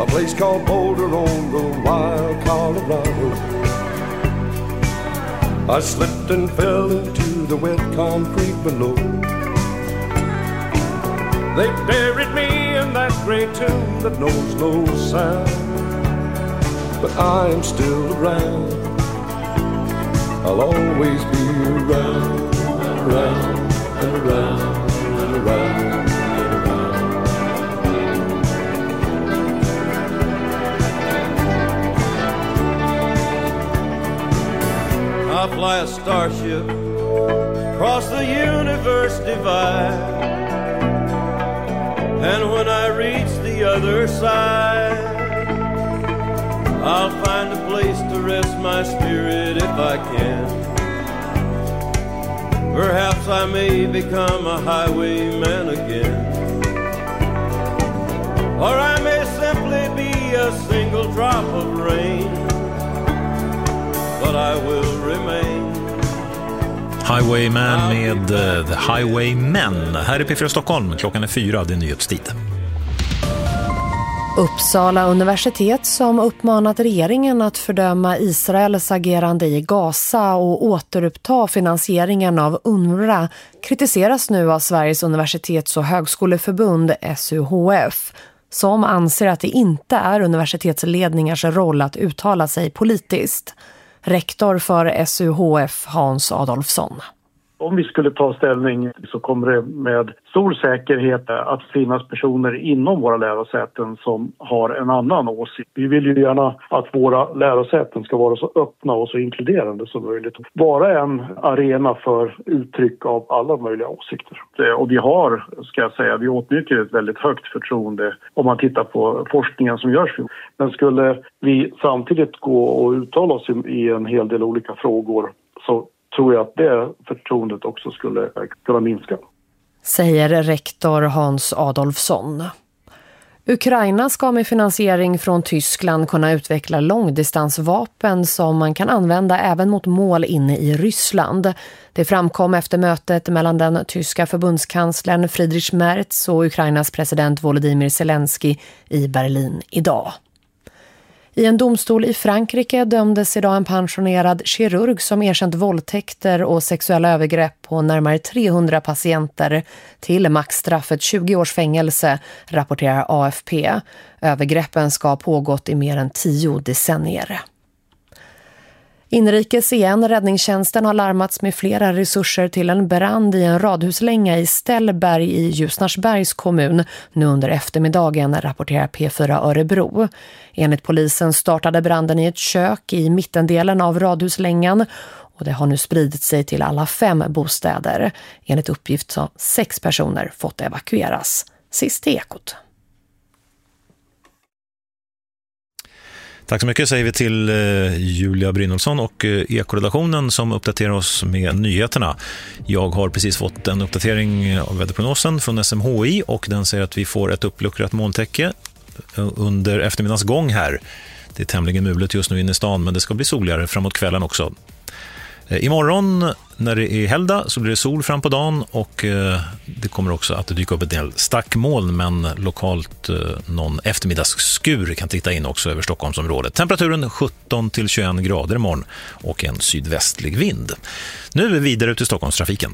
place called Boulder on the wild Colorado. I slipped and fell into the wet concrete below. They buried me in that great tomb that knows no sound. But I am still around. I'll always be around, around, and around, and around, and around. I fly a starship across the universe divide. And when I reach the other side, I'll find a place to rest my spirit if I can. Perhaps I may become a highwayman again. Or I may simply be a single drop of rain. But I will remain. Highwayman med The Highwaymen. Här är P4 Stockholm, klockan är 4, det är nyhetstid. Uppsala universitet som uppmanat regeringen att fördöma Israels agerande i Gaza och återuppta finansieringen av UNRWA kritiseras nu av Sveriges universitets- och högskoleförbund SUHF, som anser att det inte är universitetsledningars roll att uttala sig politiskt. Rektor för SUHF Hans Adolfsson. Om vi skulle ta ställning så kommer det med stor säkerhet att finnas personer inom våra lärosäten som har en annan åsikt. Vi vill ju gärna att våra lärosäten ska vara så öppna och så inkluderande som möjligt. Vara en arena för uttryck av alla möjliga åsikter. Och vi har, ska jag säga, vi åtnjuter ett väldigt högt förtroende om man tittar på forskningen som görs. Men skulle vi samtidigt gå och uttala oss i en hel del olika frågor så tror jag att det förtroendet också skulle kunna minska. Säger rektor Hans Adolfsson. Ukraina ska med finansiering från Tyskland kunna utveckla långdistansvapen som man kan använda även mot mål inne i Ryssland. Det framkom efter mötet mellan den tyska förbundskanslern Friedrich Merz och Ukrainas president Volodymyr Zelensky i Berlin idag. I en domstol i Frankrike dömdes idag en pensionerad kirurg som erkänt våldtäkter och sexuella övergrepp på närmare 300 patienter till maxstraffet 20 års fängelse, rapporterar AFP. Övergreppen ska ha pågått i mer än 10 decennier. Inrikes igen, räddningstjänsten har larmats med flera resurser till en brand i en radhuslänga i Ställberg i Ljusnarsbergs kommun nu under eftermiddagen, rapporterar P4 Örebro. Enligt polisen startade branden i ett kök i mittendelen av radhuslängan och det har nu spridit sig till alla 5 bostäder. Enligt uppgift så 6 personer fått evakueras. Sist i Ekot. Tack så mycket säger vi till Julia Brynolfsson och Ekoredaktionen som uppdaterar oss med nyheterna. Jag har precis fått en uppdatering av väderprognosen från SMHI och den säger att vi får ett uppluckrat molntäcke under eftermiddagens gång här. Det är tämligen mulet just nu inne i stan, men det ska bli soligare framåt kvällen också. Imorgon när det är helgdag så blir det sol fram på dagen och det kommer också att dyka upp en del stackmoln, men lokalt någon eftermiddagsskur kan titta in också över Stockholmsområdet. Temperaturen 17-21 grader imorgon och en sydvästlig vind. Nu är vi vidare ut i Stockholmstrafiken.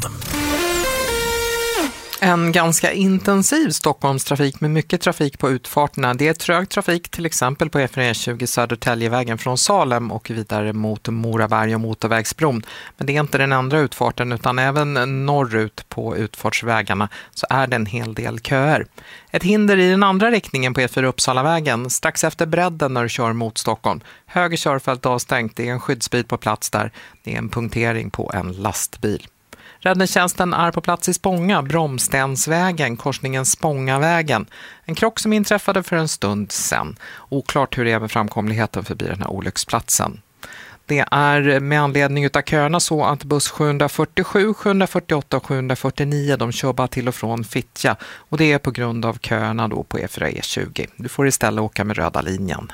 En ganska intensiv Stockholmstrafik med mycket trafik på utfarterna. Det är trög trafik till exempel på E20 Södertäljevägen från Salem och vidare mot Moraberg och motorvägsbron. Men det är inte den andra utfarten utan även norrut på utfartsvägarna så är det en hel del köer. Ett hinder i den andra riktningen på E4 Uppsalavägen strax efter bredden när du kör mot Stockholm. Höger körfält avstängt, det är en skyddsbil på plats där. Det är en punktering på en lastbil. Räddningstjänsten är på plats i Spånga, Bromstensvägen, korsningen Spångavägen. En krock som inträffade för en stund sedan. Oklart hur det är med framkomligheten förbi den här olycksplatsen. Det är med anledning av köerna så att buss 747, 748 och 749 de kör bara till och från Fittja. Och det är på grund av köerna då på E4-E20. Du får istället åka med röda linjen.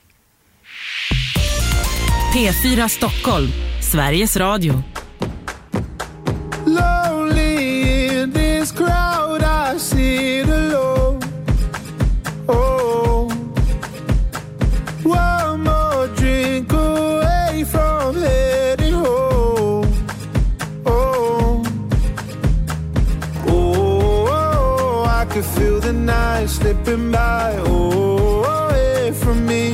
P4 Stockholm, Sveriges Radio. Lonely in this crowd I sit alone. Oh, could feel the night slipping by, away from me.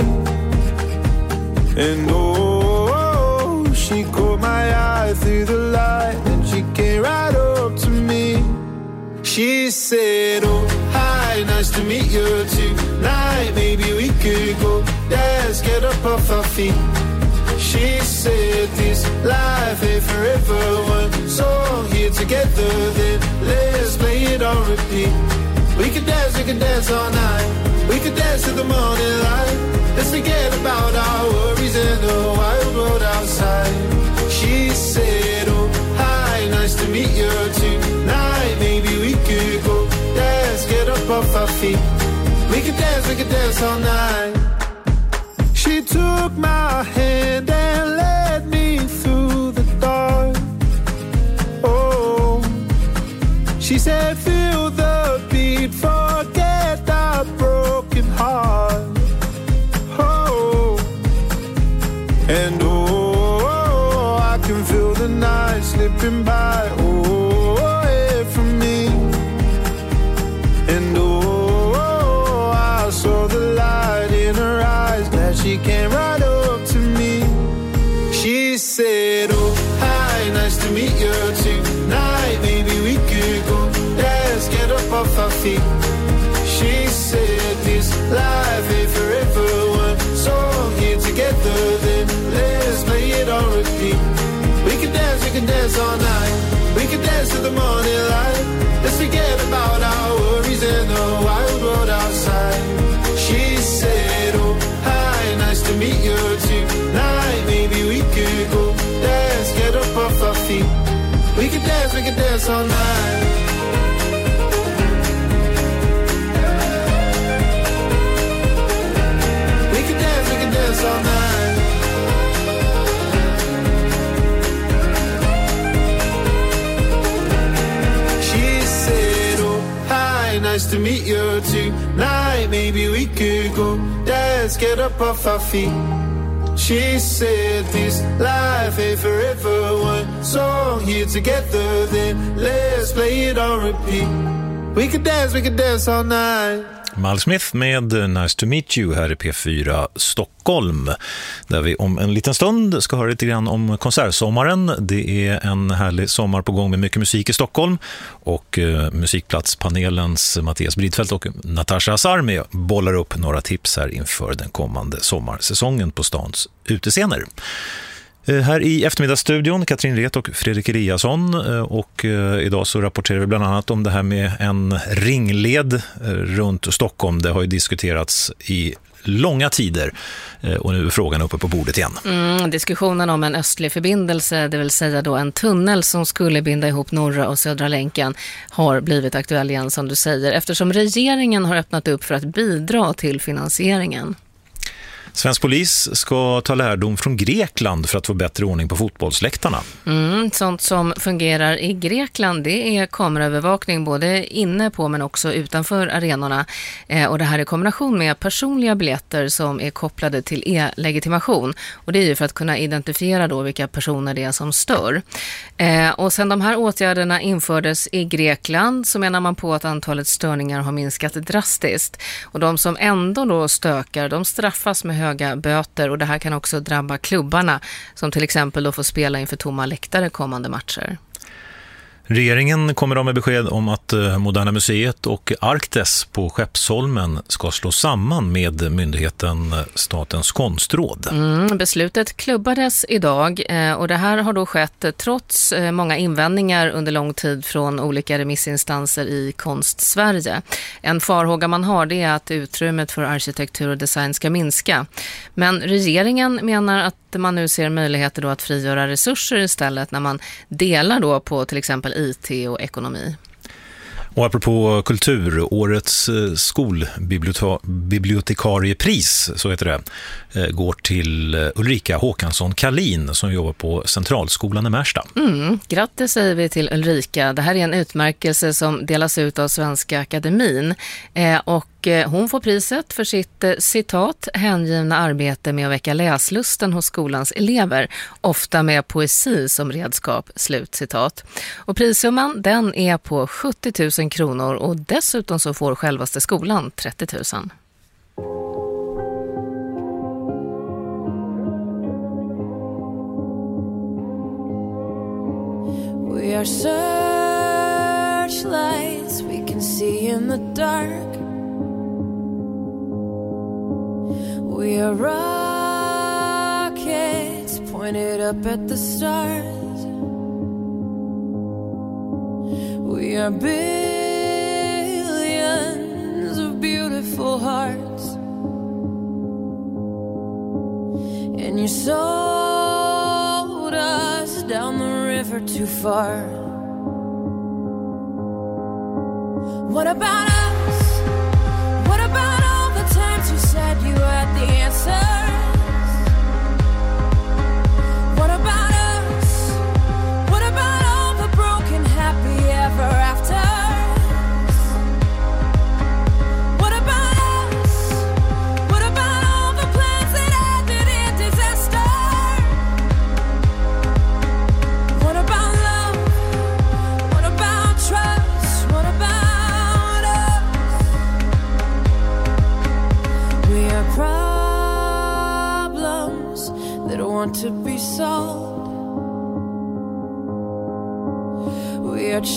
And she caught my eye through the light, and she came right up to me. She said, oh, hi, nice to meet you tonight. Maybe we could go dance, get up off our feet. She said this life ain't forever, one song here together, then let's play it on repeat. We could dance all night. We could dance to the morning light. Let's forget about our worries and the wild world outside. She said, oh, hi, nice to meet you tonight. Maybe we could go dance, get up off our feet. We could dance all night. She took my hand and led me through the dark. Oh, she said, feel the beat, forget our broken heart. Oh, and I can feel the night slipping by, away from me. And I saw the light in her eyes, glad she came right up to me. She said, oh, hi, nice to meet you tonight. Maybe we could go dance, get up off our feet. She said this life ain't forever, one song here together, then let's play it on repeat. We can dance all night. We can dance to the morning light. Let's forget about our worries and the wild world outside. She said, oh, hi, nice to meet you tonight. Maybe we could go dance, get up off our feet. We can dance all night. We can dance all night. She said, oh, hi, nice to meet you tonight. Maybe we could go dance, get up off our feet. She said this life ain't forever, one song here together, then let's play it on repeat. We could dance all night. Mal Smith med Nice to meet you här i P4 Stockholm, där vi om en liten stund ska höra lite grann om konsertsommaren. Det är en härlig sommar på gång med mycket musik i Stockholm, och musikplatspanelens Mattias Bridfeldt och Natasha Asarmi bollar upp några tips här inför den kommande sommarsäsongen på stans utescener. Här i eftermiddagsstudion Katrin Ret och Fredrik Eliasson, och idag så rapporterar vi bland annat om det här med en ringled runt Stockholm. Det har ju diskuterats i långa tider, och nu är frågan uppe på bordet igen. Diskussionen om en östlig förbindelse, det vill säga då en tunnel som skulle binda ihop norra och södra länken, har blivit aktuell igen, som du säger, eftersom regeringen har öppnat upp för att bidra till finansieringen. Svensk polis ska ta lärdom från Grekland för att få bättre ordning på fotbollsläktarna. Sånt som fungerar i Grekland, det är kameraövervakning både inne på men också utanför arenorna. Och det här är kombination med personliga biljetter som är kopplade till e-legitimation. Och det är ju för att kunna identifiera då vilka personer det är som stör. Och sen de här åtgärderna infördes i Grekland så menar man på att antalet störningar har minskat drastiskt. Och de som ändå då stökar, de straffas med höga böter, och det här kan också drabba klubbarna som till exempel då får spela inför tomma läktare kommande matcher. Regeringen kommer då med besked om att Moderna Museet och Arktes på Skeppsholmen ska slås samman med myndigheten Statens konstråd. Beslutet klubbades idag, och det här har då skett trots många invändningar under lång tid från olika remissinstanser i Konst-Sverige. En farhåga man har, det är att utrymmet för arkitektur och design ska minska. Men regeringen menar att man nu ser möjligheter då att frigöra resurser istället när man delar då på till exempel IT och ekonomi. Och apropå kultur, årets skolbibliotekariepris, så heter det, går till Ulrika Håkansson Kalin som jobbar på Centralskolan i Märsta. Grattis säger vi till Ulrika. Det här är en utmärkelse som delas ut av Svenska Akademin, och hon får priset för sitt citat hängivna arbete med att väcka läslusten hos skolans elever, ofta med poesi som redskap, slutcitat. Och prissumman den är på 70 000 kronor och dessutom så får självaste skolan 30 000. We are searchlights we can see in the dark. We are rockets pointed up at the stars. We are billions of beautiful hearts. And you sold us down the river too far. What about us? What about all the times you said you had the answers? What about us? What about all the broken happy ever afters? What about us? What about all the plans that ended in disaster? What about love? What about trust? What about us? We are problems that want to be solved. We are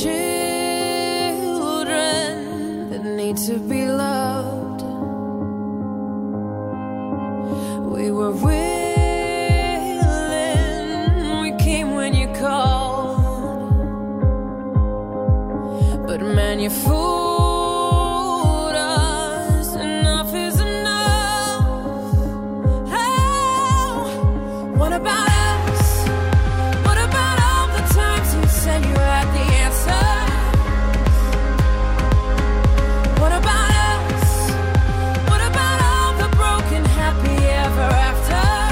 children that need to be loved. We were willing, we came when you called. But man, you fooled us, enough is enough. Oh, what about us? What about all the times you said you had the answer? What about us? What about all the broken happy ever after?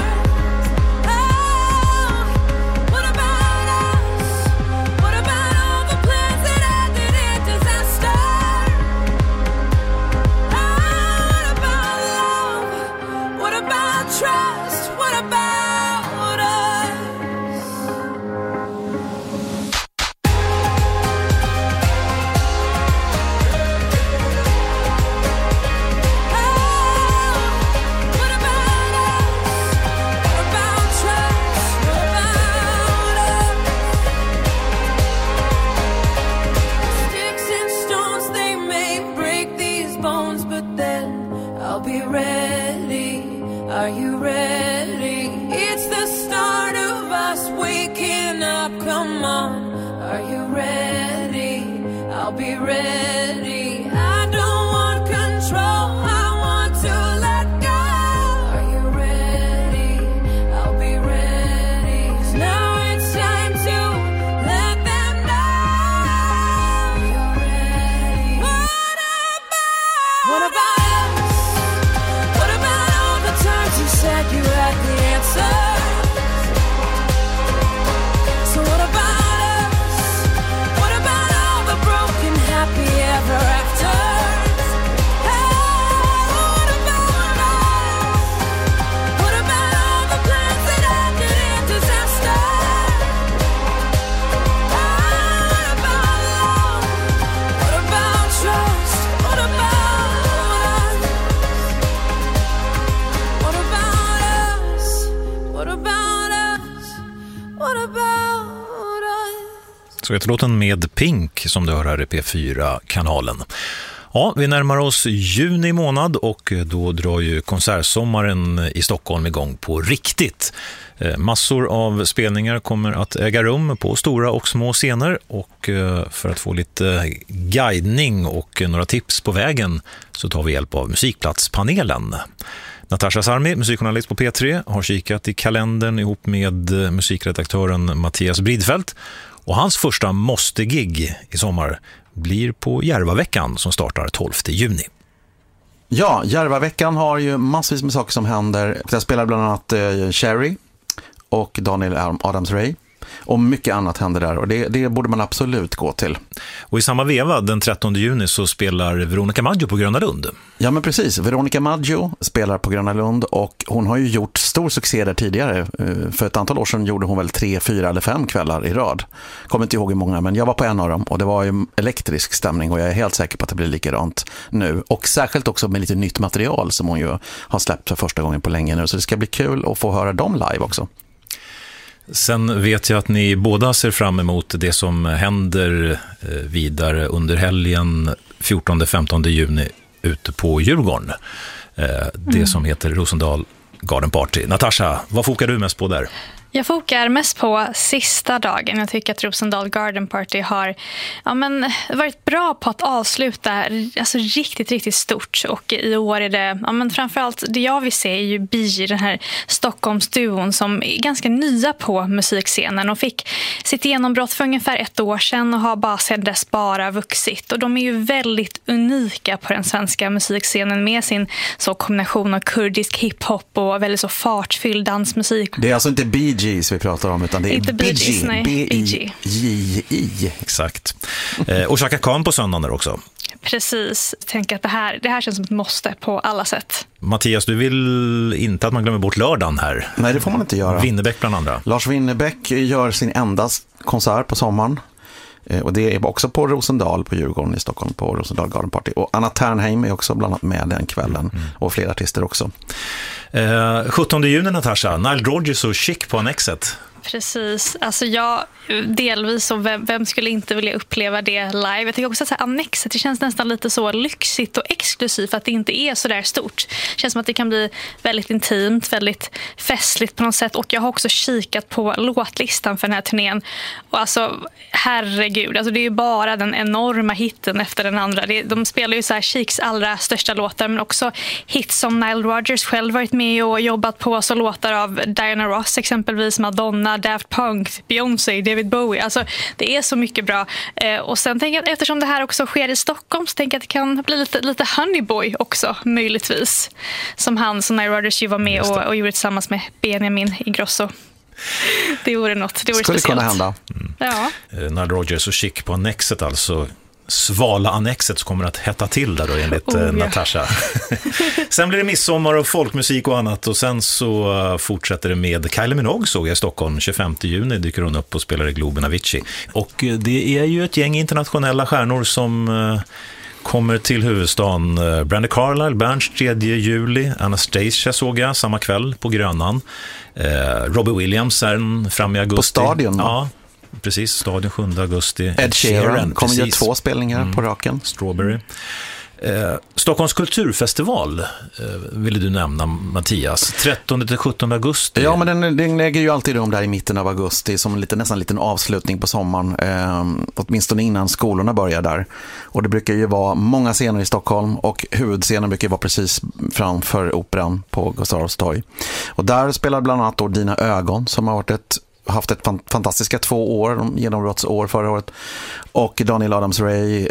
Oh, what about us? What about all the plans that ended in disaster? Oh, what about love? What about trust? What about us? What about us? What about trust? What about us? Sticks and stones, they may break these bones, but then I'll be ready. Are you ready? It's the start of us waking up. Come on, are you ready? I'll be ready. I don't want control, I want to let go. Are you ready? I'll be ready. 'Cause now it's time to let them know you're ready. What about us? What about all the times you said you had the answer? So what about us? What about all the broken happy ever afters? Oh, what about us? What about all the plans that ended in disaster? Oh, what about love? What about trust? What about us? What about us? What about us? What about us? Så heter låten med Pink som du hör här i P4-kanalen. Ja, vi närmar oss juni månad och då drar ju konsertsommaren i Stockholm igång på riktigt. Massor av spelningar kommer att äga rum på stora och små scener och för att få lite guidning och några tips på vägen så tar vi hjälp av Musikplatspanelen. Natasha Sarmi, musikjournalist på P3, har kikat i kalendern ihop med musikredaktören Mattias Bridfeldt och hans första måste-gig i sommar blir på Järvaveckan som startar 12 juni. Ja, Järvaveckan har ju massvis med saker som händer. Jag spelar bland annat Cherry och Daniel Adams-Ray. Och mycket annat händer där och det borde man absolut gå till. Och i samma veva, den 13 juni, så spelar Veronica Maggio på Gröna Lund. Ja, men precis. Veronica Maggio spelar på Gröna Lund och hon har ju gjort stor succé där tidigare. För ett antal år sedan gjorde hon väl 3, 4 eller 5 kvällar i rad. Kommer inte ihåg hur många, men jag var på en av dem och det var ju elektrisk stämning och jag är helt säker på att det blir likadant nu. Och särskilt också med lite nytt material som hon ju har släppt för första gången på länge nu. Så det ska bli kul att få höra dem live också. Sen vet jag att ni båda ser fram emot det som händer vidare under helgen 14-15 juni ute på Djurgården. Det som heter Rosendal Garden Party. Natasha, vad fokar du mest på där? Jag fokar mest på sista dagen. Jag tycker att Rosendal Garden Party har varit bra på att avsluta alltså riktigt, riktigt stort. Och i år är det, framförallt det jag vill se är ju Bee, den här Stockholmsduon som är ganska nya på musikscenen och fick sitt genombrott för ungefär 1 år sedan och har bara sedan dess bara vuxit. Och de är ju väldigt unika på den svenska musikscenen med sin så kombination av kurdisk hiphop och väldigt så fartfylld dansmusik. Det är alltså inte Bee Gees vi pratar om, utan det är B-I-J-I. Exakt. Och Chaka Khan på söndagen där också. Precis. Jag tänker att det här känns som ett måste på alla sätt. Mattias, du vill inte att man glömmer bort lördagen här. Nej, det får man inte göra. Winnerbäck bland andra. Lars Winnerbäck gör sin enda konsert på sommaren. Och det är också på Rosendal på Djurgården i Stockholm på Rosendal Garden Party. Och Anna Ternheim är också bland annat med den kvällen. Och flera artister också. 17 juni, Natasha, Nile Rodgers och Chic på Annexet. Precis, alltså jag delvis och vem skulle inte vilja uppleva det live. Jag tycker också att Annexet, det känns nästan lite så lyxigt och exklusivt att det inte är så där stort. Det känns som att det kan bli väldigt intimt, väldigt festligt på något sätt. Och jag har också kikat på låtlistan för den här turnén. Och alltså, herregud, alltså det är ju bara den enorma hitten efter den andra. De spelar ju så här Chics allra största låtar, men också hits som Nile Rodgers själv varit med och jobbat på, så låtar av Diana Ross exempelvis, Madonna, Daft Punk, Beyoncé, David Bowie. Alltså det är så mycket bra. Och sen tänker jag att eftersom det här också sker i Stockholm så tänker jag att det kan bli lite Honey Boy också, möjligtvis. Som Nile Rodgers ju var med och gjorde tillsammans med Benjamin Ingrosso. Det vore något. Det vore skulle speciellt. Kunna hända. Ja. Nile Rodgers och Chic på Annexet, alltså svala Annexet kommer att hetta till där då, enligt Natasha. Sen blir det midsommar och folkmusik och annat, och sen så fortsätter det med Kylie Minogue, såg jag i Stockholm. 25 juni dyker hon upp och spelar i Globen Avicii. Och det är ju ett gäng internationella stjärnor som kommer till huvudstaden. Brandi Carlile, Berns 3 juli, Anastasia såg jag samma kväll på Grönan. Robbie Williams är fram i augusti. På Stadion då? Ja, precis. Stadion 7 augusti. Ed Sheeran kommer göra 2 spelningar på raken. Strawberry. Stockholms kulturfestival ville du nämna, Mattias. 13-17 augusti. Ja, men den äger ju alltid rum där i mitten av augusti som nästan en liten avslutning på sommaren. Åtminstone innan skolorna börjar där. Och det brukar ju vara många scener i Stockholm och huvudscenen brukar vara precis framför operan på Gustav Adolfs torg. Och där spelar bland annat då Dina Ögon som har haft ett fantastiska 2 år, genombrottsår förra året, och Daniel Adams-Ray,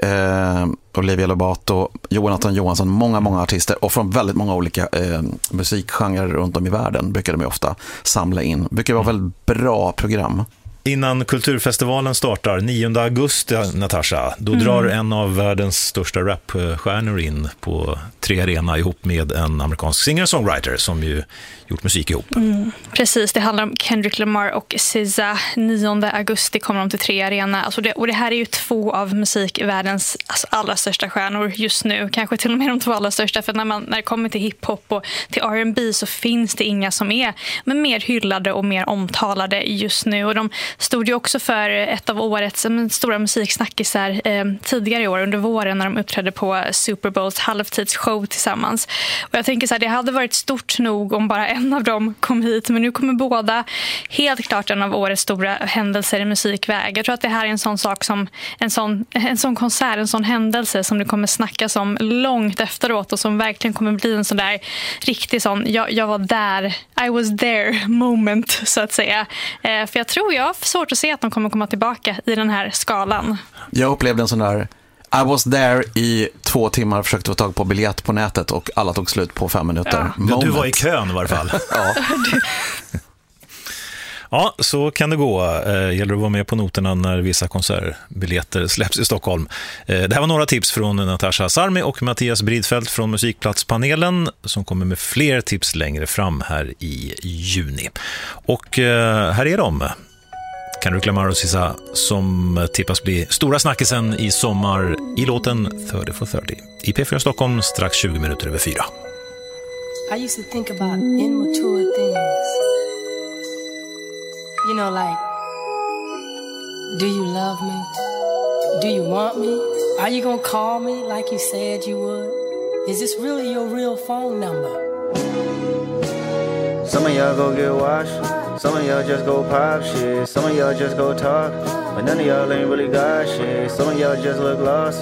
Olivia Lobato, Jonathan Johansson, många artister, och från väldigt många olika musikgenrer runt om i världen brukar de ju ofta samla in. Brukar vara väldigt bra program. Innan kulturfestivalen startar 9 augusti, Natasha, då drar en av världens största rapstjärnor in på 3 Arena ihop med en amerikansk singer-songwriter som ju gjort musik ihop. Precis, det handlar om Kendrick Lamar och SZA. 9 augusti kommer de till 3 Arena. Alltså och det här är ju 2 av musikvärldens allra största stjärnor just nu. Kanske till och med de 2 allra största, för när det kommer till hiphop och till R&B så finns det inga som är mer hyllade och mer omtalade just nu. Och de stod ju också för ett av årets stora musiksnackisar tidigare i år under våren när de uppträdde på Super Bowls halvtidsshow tillsammans. Och jag tänker så här, det hade varit stort nog om bara en av dem kom hit, men nu kommer båda. Helt klart en av årets stora händelser i musikväg. Jag tror att det här är en sån sak som en sån konsert, en sån händelse som det kommer snackas om långt efteråt och som verkligen kommer bli en sån där riktig sån, jag var där, I was there moment så att säga. För jag tror jag har svårt att se att de kommer komma tillbaka i den här skalan. Jag upplevde en sån där I was there i 2 timmar, försökte få tag på biljett på nätet och alla tog slut på 5 minuter. Ja. Du var i kön i varje fall. Ja. Ja, så kan det gå. Gäller att vara med på noterna när vissa konsertbiljetter släpps i Stockholm. Det här var några tips från Natasha Sarmi och Mattias Bridfeldt från Musikplatspanelen som kommer med fler tips längre fram här i juni. Och här är de. Kendrick Lamar och SZA som tippas bli stora snackisen i sommar i låten 30 for 30. I P4 Stockholm strax 20 minuter över 4. I used to think about immature things. You know, like, do you love me? Do you want me? Are you gonna call me like you said you would? Is this really your real phone number? Some of y'all go get washed. Some of y'all just go pop shit. Some of y'all just go talk. But none of y'all ain't really got shit. Some of y'all just look lost.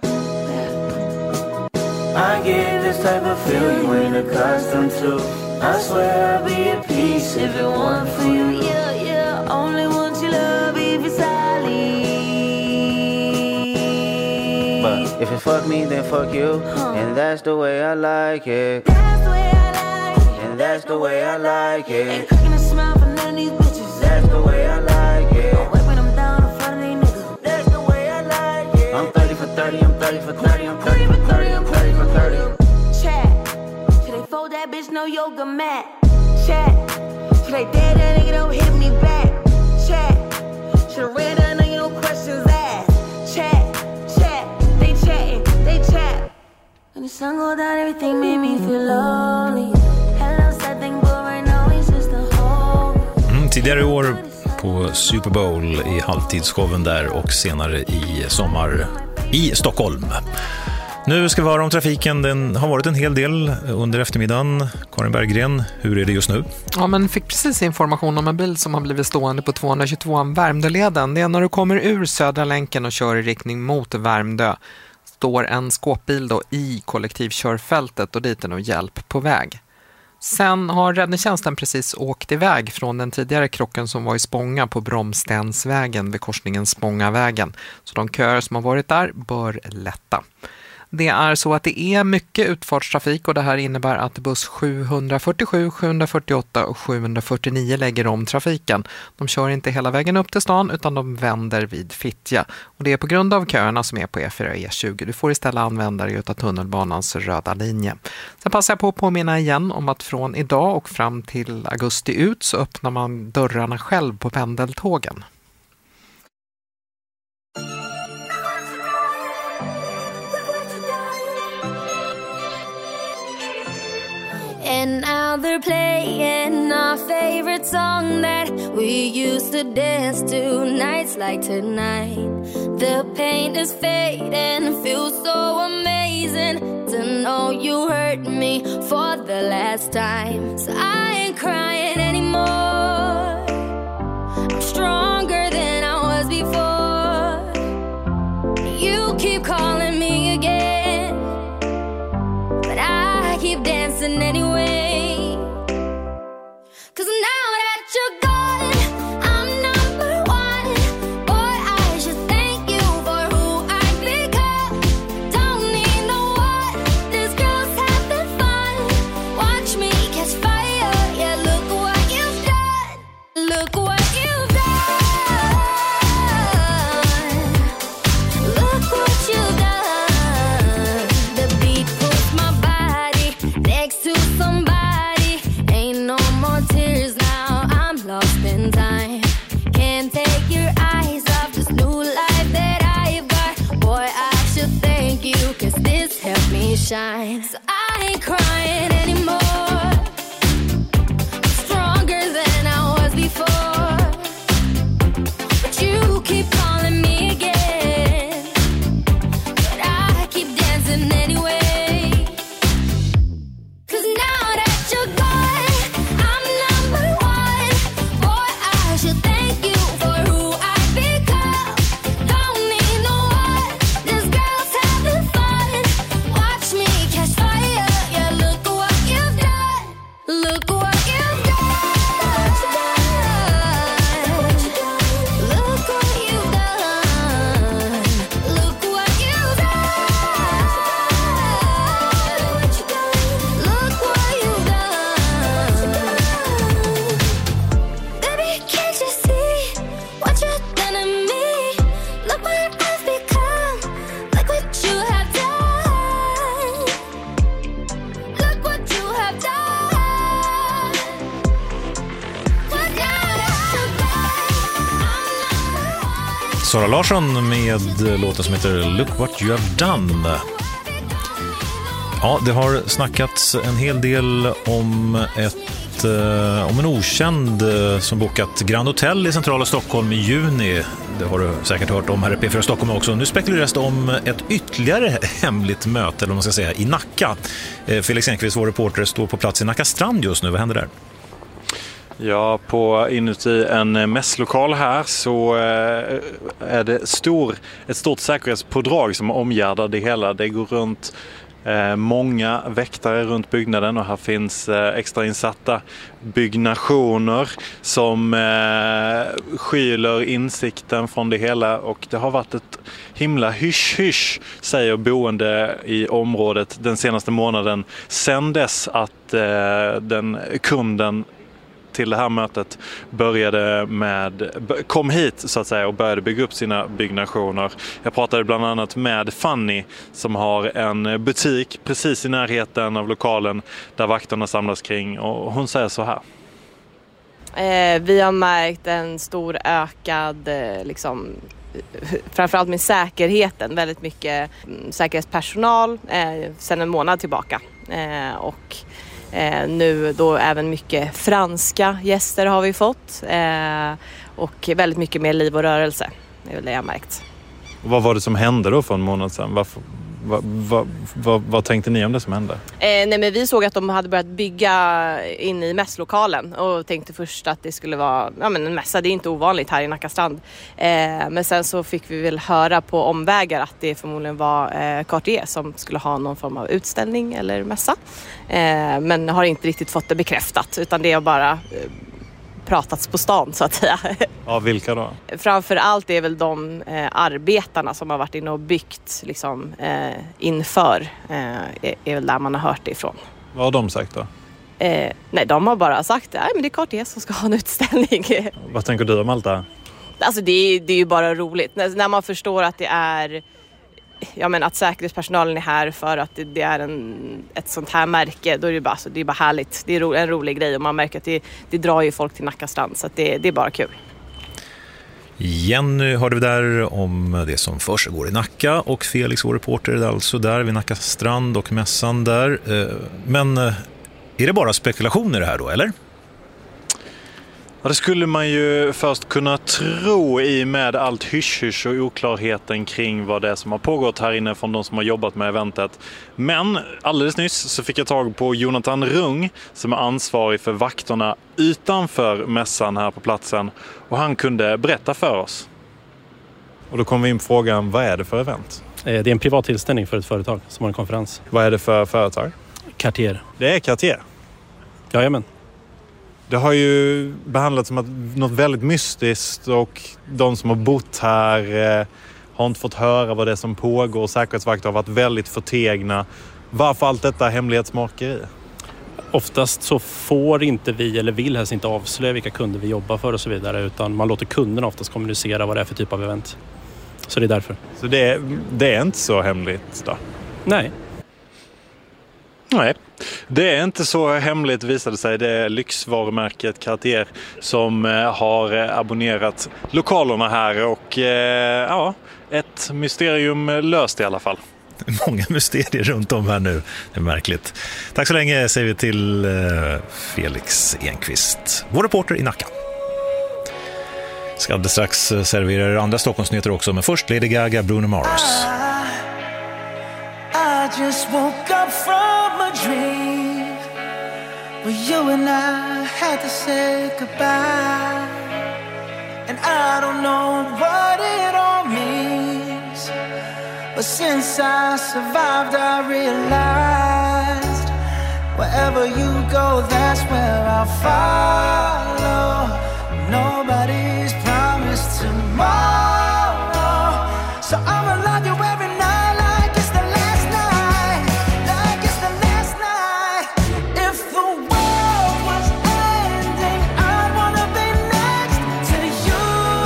I get this type of feel you ain't accustomed to. I swear I'll be at peace if it weren't for you. Yeah, yeah, only want your love if it's solid. But if it fuck me, then fuck you. And that's the way I like it. That's the way I like it. And that's the way I like it. Ain't cooking a smile for none of these bitches. That's the way I like it. I'm wiping them down in front of these niggas. That's the way I like it. I'm 30 for 30, I'm 30 for 30, I'm 30 for 30, I'm 30 for 30. Chat. Should they fold that bitch no yoga mat? Chat. Should they dare that nigga don't hit me back? Chat. Should read that nigga no questions asked? Chat. Chat. They chatting. They chat. When the sun go down, everything made me feel lonely. Hello, sad thing, but right now it's just a home. Tidigare i år på Super Bowl i halvtidsshowen där och senare i sommar i Stockholm. Nu ska vi höra om trafiken. Den har varit en hel del under eftermiddagen. Karin Berggren, hur är det just nu? Ja, men fick precis information om en bil som har blivit stående på 222 Värmdöleden. Det är när du kommer ur Södra länken och kör i riktning mot Värmdö. Står en skåpbil då i kollektivkörfältet och dit är nog hjälp på väg. Sen har räddningstjänsten precis åkt iväg från den tidigare krocken som var i Spånga på Bromstensvägen vid korsningen Spångavägen. Så de köer som har varit där bör lätta. Det är så att det är mycket utfartstrafik och det här innebär att buss 747, 748 och 749 lägger om trafiken. De kör inte hela vägen upp till stan utan de vänder vid Fittja. Och det är på grund av köerna som är på E4 och E20. Du får istället använda dig av tunnelbanans röda linje. Sen passar jag på att påminna igen om att från idag och fram till augusti ut så öppnar man dörrarna själv på pendeltågen. And now they're playing our favorite song that we used to dance to nights like tonight. The pain is fading, feels so amazing to know you hurt me for the last time. So I ain't crying anymore. I'm stronger than I was before. You keep calling me again, but I keep dancing anyway. 'Cause now that you're gone, I'm number one. Boy, I should thank you for who I've become. Don't need no one, this girl's having fun. Watch me catch fire, yeah, look what you've done. Look what you've done. Look what you've done. The beat puts my body next to somebody. Ain't no more tears now, I'm lost in time. Can't take your eyes off this new life that I've got. Boy, I should thank you, 'cause this helped me shine. So I ain't crying anymore. I'm stronger than I was before. But you keep calling me again, but I keep dancing anyway. 'Cause now that you're gone, I'm number one. Boy, I should thank you for who I've become. Don't need no one, this girl's having fun. Watch me catch fire, yeah, look what you've done. Sara Larsson med låten som heter Look What You Have Done. Ja, det har snackats en hel del om en okänd som bokat Grand Hotel i centrala Stockholm i juni. Det har du säkert hört om här i P4 Stockholm också. Nu spekuleras det om ett ytterligare hemligt möte, eller vad man ska säga, i Nacka. Felix Enquist, vår reporter, står på plats i Nacka strand just nu. Vad händer där? Ja, inuti en mässlokal här så är det ett stort säkerhetspådrag som omgärdar det hela. Det går runt många väktare runt byggnaden och här finns extrainsatta byggnationer som skyler insikten från det hela, och det har varit ett himla hysch-hysch, säger boende i området den senaste månaden, sedan dess att den kunden till det här mötet kom hit så att säga och började bygga upp sina byggnationer. Jag pratade bland annat med Fanny som har en butik precis i närheten av lokalen där vakterna samlas kring, och hon säger så här. Vi har märkt en stor ökad framförallt med säkerheten, väldigt mycket säkerhetspersonal sedan en månad tillbaka, och nu då även mycket franska gäster har vi fått, och väldigt mycket mer liv och rörelse. Det är väl det jag märkt. Och vad var det som hände då för en månad sedan? Vad tänkte ni om det som hände? Nej, men vi såg att de hade börjat bygga in i mässlokalen och tänkte först att det skulle vara en mässa. Det är inte ovanligt här i Nacka strand. Men sen så fick vi väl höra på omvägar att det förmodligen var Cartier som skulle ha någon form av utställning eller mässa. Men har inte riktigt fått det bekräftat, utan det har bara pratats på stan så att säga. Ja, vilka då? Framförallt är väl de arbetarna som har varit inne och byggt inför, är väl där man har hört det ifrån. Vad har de sagt då? Nej, de har bara sagt men det är Cartier som ska ha en utställning. Vad tänker du om allt det här? Alltså det är ju bara roligt. När man förstår att det är att säkerhetspersonalen är här för att det är ett sånt här märke, då är det bara härligt. Det är en rolig grej, och man märker att det drar ju folk till Nacka strand, så att det är bara kul. Jenny hörde vi där om det som försiggår i Nacka, och Felix, vår reporter, är alltså där vid Nacka strand och mässan där. Men är det bara spekulationer det här då, eller? Ja, det skulle man ju först kunna tro i med allt hysch och oklarheten kring vad det är som har pågått här inne från de som har jobbat med eventet. Men alldeles nyss så fick jag tag på Jonathan Rung som är ansvarig för vakterna utanför mässan här på platsen, och han kunde berätta för oss. Och då kom vi in på frågan, vad är det för event? Det är en privat tillställning för ett företag som har en konferens. Vad är det för företag? Cartier. Det är Cartier? Jajamän. Det har ju behandlats som att något väldigt mystiskt, och de som har bott här har inte fått höra vad det är som pågår. Säkerhetsvakter har varit väldigt förtegna. Varför allt detta hemlighetsmakeri? Oftast så får inte vi, eller vill helst inte avslöja vilka kunder vi jobbar för och så vidare, utan man låter kunderna oftast kommunicera vad det är för typ av event. Så det är därför. Så det är inte så hemligt då? Nej. Nej, det är inte så hemligt, visade sig. Det är lyxvarumärket Cartier som har abonnerat lokalerna här, och ett mysterium löst i alla fall. Många mysterier runt om här nu. Det är märkligt. Tack så länge säger vi till Felix Enquist, vår reporter i Nacka. Ska alldeles strax servera andra Stockholmsnyheter också, men först Lady Gaga, Bruno Mars. I just woke up from a dream where you and I had to say goodbye, and I don't know what it all means, but since I survived I realized wherever you go, that's where I'll follow. Nobody's promised tomorrow, so I'ma love you every night like it's the last night, like it's the last night. If the world was ending, I'd wanna be next to you.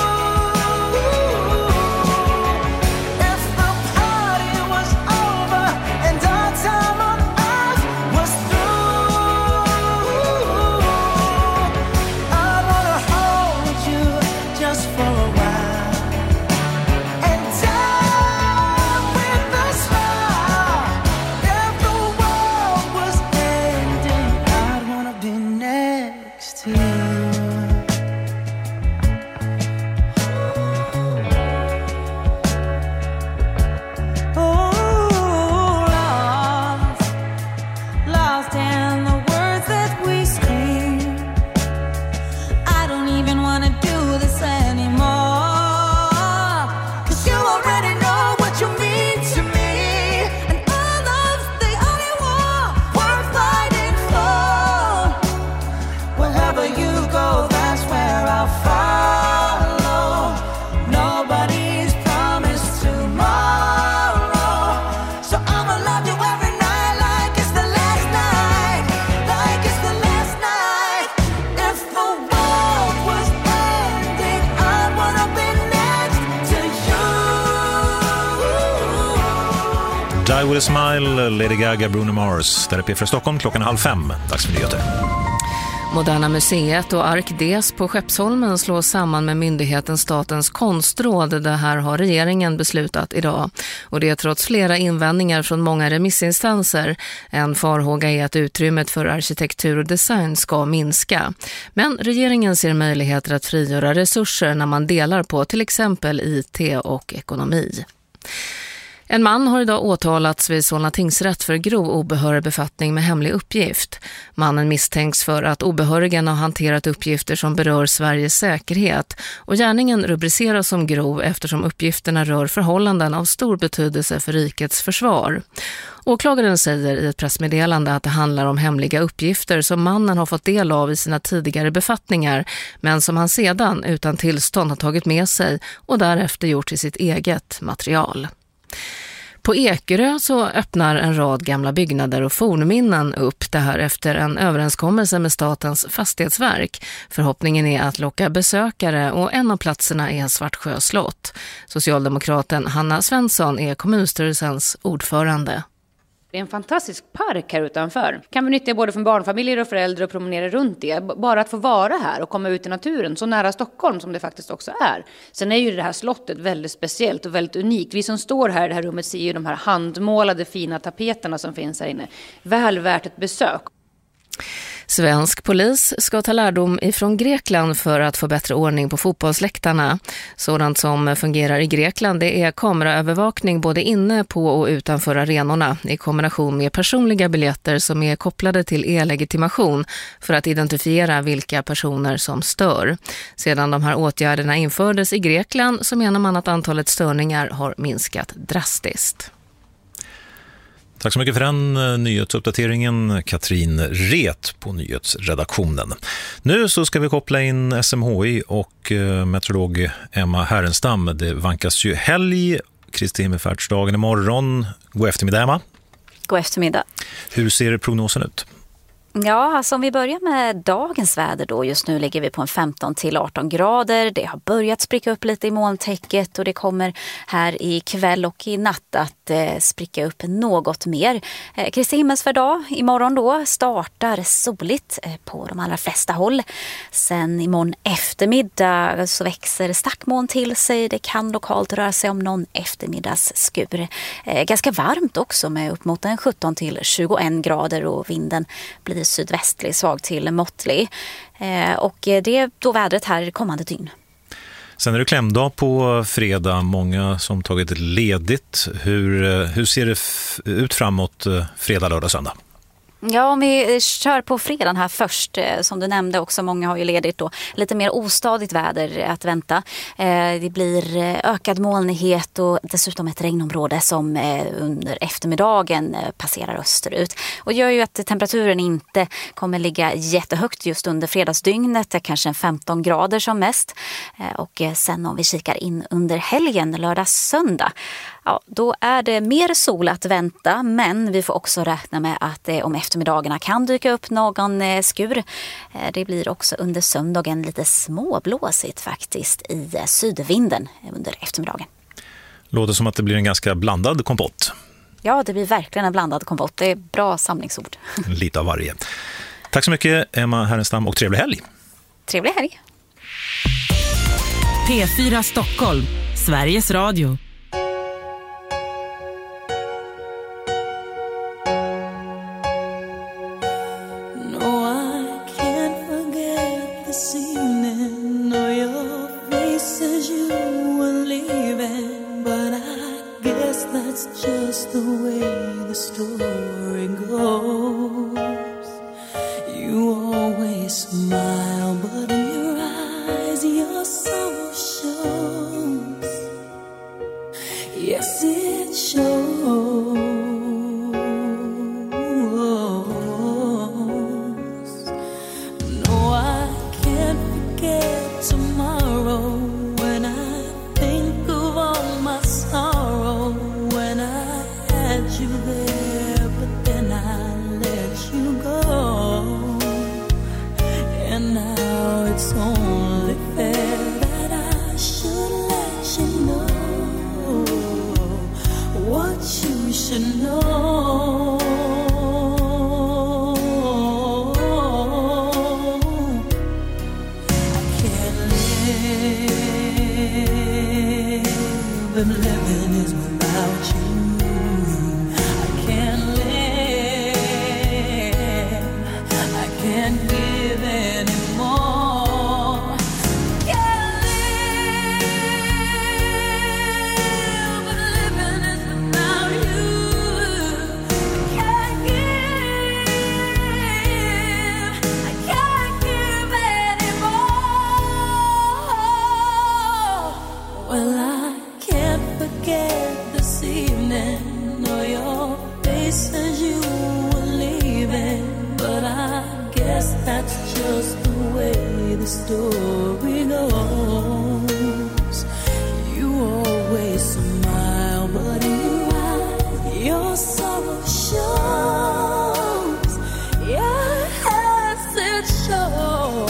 If the party was over and our time on earth was through, I wanna hold you Die With A Smile, Lady Gaga, Bruno Mars. Där är P4 Stockholm, 4:30. Dags för nyheter. Moderna museet och Arkdes på Skeppsholmen slås samman med myndigheten Statens konstråd. Det här har regeringen beslutat idag. Och det är trots flera invändningar från många remissinstanser. En farhåga är att utrymmet för arkitektur och design ska minska. Men regeringen ser möjligheter att frigöra resurser när man delar på till exempel IT och ekonomi. En man har idag åtalats vid Solna tingsrätt för grov obehörig befattning med hemlig uppgift. Mannen misstänks för att obehörigen har hanterat uppgifter som berör Sveriges säkerhet och gärningen rubriceras som grov eftersom uppgifterna rör förhållanden av stor betydelse för rikets försvar. Åklagaren säger i ett pressmeddelande att det handlar om hemliga uppgifter som mannen har fått del av i sina tidigare befattningar men som han sedan utan tillstånd har tagit med sig och därefter gjort till sitt eget material. På Ekerö så öppnar en rad gamla byggnader och fornminnen upp, det här efter en överenskommelse med Statens fastighetsverk. Förhoppningen är att locka besökare och en av platserna är Svartsjö slott. Socialdemokraten Hanna Svensson är kommunstyrelsens ordförande. Det är en fantastisk park här utanför. Kan vi nyttja både för barnfamiljer och föräldrar och promenera runt det. Bara att få vara här och komma ut i naturen så nära Stockholm som det faktiskt också är. Sen är ju det här slottet väldigt speciellt och väldigt unikt. Vi som står här i det här rummet ser ju de här handmålade fina tapeterna som finns här inne. Väl värt ett besök. Svensk polis ska ta lärdom ifrån Grekland för att få bättre ordning på fotbollsläktarna. Sådant som fungerar i Grekland det är kameraövervakning både inne på och utanför arenorna i kombination med personliga biljetter som är kopplade till e-legitimation för att identifiera vilka personer som stör. Sedan de här åtgärderna infördes i Grekland så menar man att antalet störningar har minskat drastiskt. Tack så mycket för den nyhetsuppdateringen, Katrin Ret på nyhetsredaktionen. Nu så ska vi koppla in SMHI och meteorolog Emma Härenstam. Det vankas ju helg, Kristi himmelfärdsdagen imorgon. God eftermiddag, Emma. God eftermiddag. Hur ser prognosen ut? Ja, alltså om vi börjar med dagens väder då. Just nu ligger vi på en 15-18 grader. Det har börjat spricka upp lite i molntäcket och det kommer här i kväll och i natt att spricka upp något mer. Kristi himmelsfärdsdag imorgon då startar soligt på de allra flesta håll. Sen imorgon eftermiddag så växer stackmoln till sig. Det kan lokalt röra sig om någon eftermiddagsskur. Ganska varmt också med upp mot en 17-21 grader och vinden blir sydvästlig, svag till måttlig. Och det är då vädret här kommande dygn. Sen är det klämdag på fredag. Många som tagit ledigt. Hur ser det ut framåt fredag, lördag, söndag? Ja, om vi kör på fredagen här först, som du nämnde också, många har ju ledigt då, lite mer ostadigt väder att vänta. Det blir ökad molnighet och dessutom ett regnområde som under eftermiddagen passerar österut. Och gör ju att temperaturen inte kommer ligga jättehögt just under fredagsdygnet, kanske en 15 grader som mest. Och sen om vi kikar in under helgen, lördag, söndag, ja, då är det mer sol att vänta, men vi får också räkna med att om eftermiddagarna kan dyka upp någon skur. Det blir också under söndagen lite småblåsigt faktiskt i sydvinden under eftermiddagen. Låter som att det blir en ganska blandad kompott. Ja, det blir verkligen en blandad kompott. Det är bra samlingsord. Lite av varje. Tack så mycket, Emma Härenstam, och trevlig helg. Trevlig helg. P4 Stockholm, Sveriges Radio. Just the way the story goes. You always smile, but in your eyes your soul shows. the story goes. You always smile, but in your sorrow shows. Yes, it shows.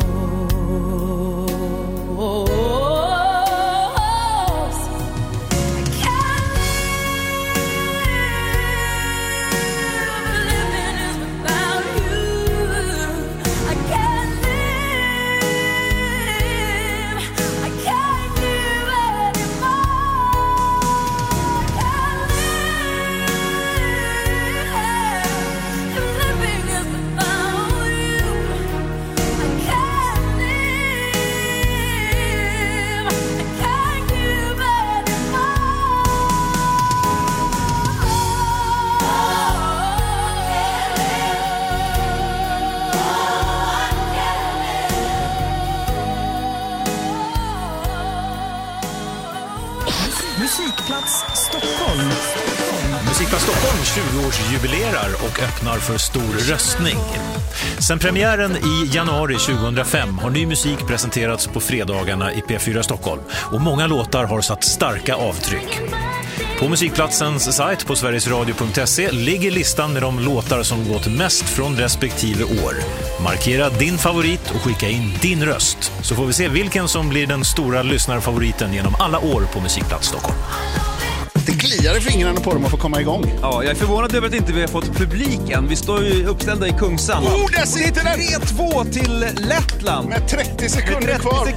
Musikplats Stockholm. Musikplats Stockholm 20-årsjubilerar och öppnar för stor röstning. Sen premiären i januari 2005 har ny musik presenterats på fredagarna i P4 Stockholm och många låtar har satt starka avtryck. På musikplatsens sajt på sverigesradio.se ligger listan med de låtar som gått mest från respektive år. Markera din favorit och skicka in din röst, så får vi se vilken som blir den stora lyssnarfavoriten genom alla år på Musikplats Stockholm. Det kliar i fingrarna på dem att få komma igång. Ja, jag är förvånad över att inte vi har fått publiken. Vi står ju uppställda i Kungsan. Där sitter den! 3-2 till Lettland. Med 30 sekunder kvar.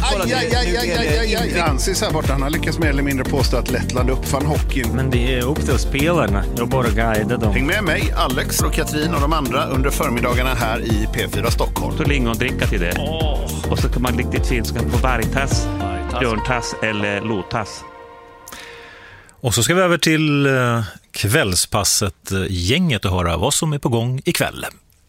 Francis här borta, han har lyckats mer eller mindre påstå att Lettland uppfann hockeyn. Men det är upp till spelarna. Jag bara guidar dem. Häng med mig, Alex och Katrin och de andra under förmiddagarna här i P4 Stockholm. Så lingon-dricka till det. Och så kan man riktigt finska på vargtass, björntass eller lotass. Och så ska vi över till kvällspasset gänget och höra vad som är på gång ikväll.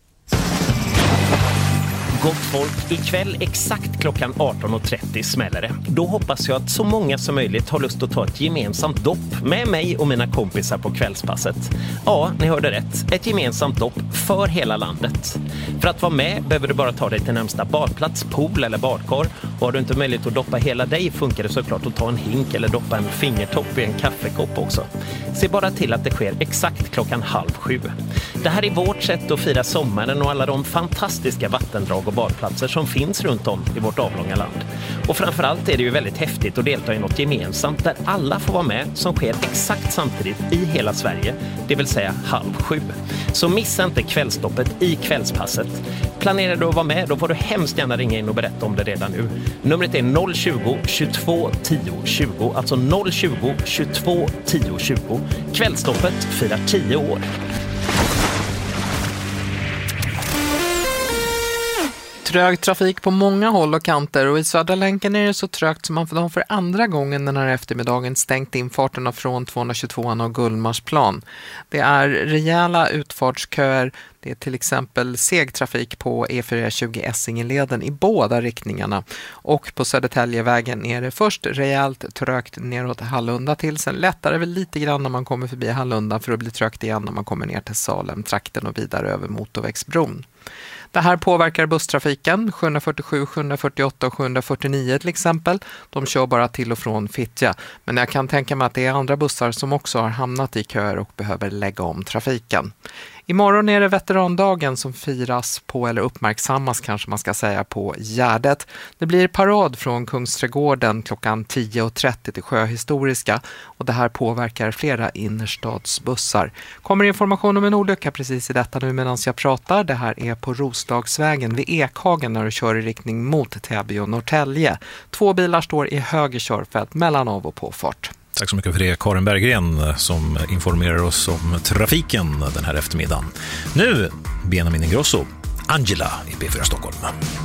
Gott folk, ikväll exakt klockan 18.30 smäller det. Då hoppas jag att så många som möjligt har lust att ta ett gemensamt dopp med mig och mina kompisar på kvällspasset. Ja, ni hörde rätt. Ett gemensamt dopp för hela landet. För att vara med behöver du bara ta dig till närmsta badplats, pool eller badkar. Och har du inte möjlighet att doppa hela dig funkar det såklart att ta en hink eller doppa en fingertopp i en kaffekopp också. Se bara till att det sker exakt klockan 6:30. Det här är vårt sätt att fira sommaren och alla de fantastiska vattendrag och badplatser som finns runt om i vårt avlånga land. Och framförallt är det ju väldigt häftigt att delta i något gemensamt där alla får vara med, som sker exakt samtidigt i hela Sverige, det vill säga 6:30. Så missa inte kvällstoppet i kvällspasset. Planerar du att vara med, då får du hemskt gärna ringa in och berätta om det redan nu. Numret är 020 22 10 20, alltså 020 22 10 20. Kvällstoppet firar 10 år. Trög trafik på många håll och kanter, och i Södra länken är det så trögt som man för andra gången den här eftermiddagen stängt infarterna från 222an och Gullmarsplan. Det är rejäla utfartsköer. Det är till exempel segtrafik på E420 Essingeleden i båda riktningarna. Och på Södertäljevägen är det först rejält trögt neråt Hallunda till. Sen lättare väl lite grann när man kommer förbi Hallunda, för att bli trögt igen när man kommer ner till Salem-trakten och vidare över motorvägsbron. Det här påverkar busstrafiken, 747, 748 och 749 till exempel. De kör bara till och från Fittja. Men jag kan tänka mig att det är andra bussar som också har hamnat i köer och behöver lägga om trafiken. Imorgon är det veterandagen som firas på, eller uppmärksammas kanske man ska säga, på Gärdet. Det blir parad från Kungsträdgården klockan 10.30 till Sjöhistoriska, och det här påverkar flera innerstadsbussar. Kommer information om en olycka precis i detta nu medan jag pratar. Det här är på Roslagsvägen vid Ekhagen när du kör i riktning mot Täby och Norrtälje. 2 bilar står i höger körfält mellan av- och påfart. Tack så mycket för det, Karin Berggren, som informerar oss om trafiken den här eftermiddagen. Nu Benjamin Ingrosso, Angela i P4 Stockholm.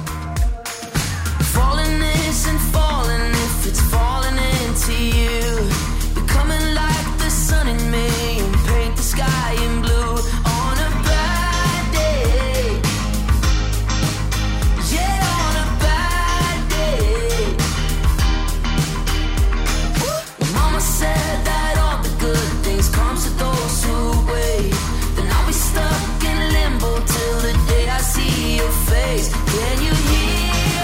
Falling isn't falling if it's falling into you. You're coming like the sun in me and paint the sky in blue on a bad day. Yeah, on a bad day. Mama said that all the good things comes to those who wait. Then I'll be stuck in limbo till the day I see your face. Can you hear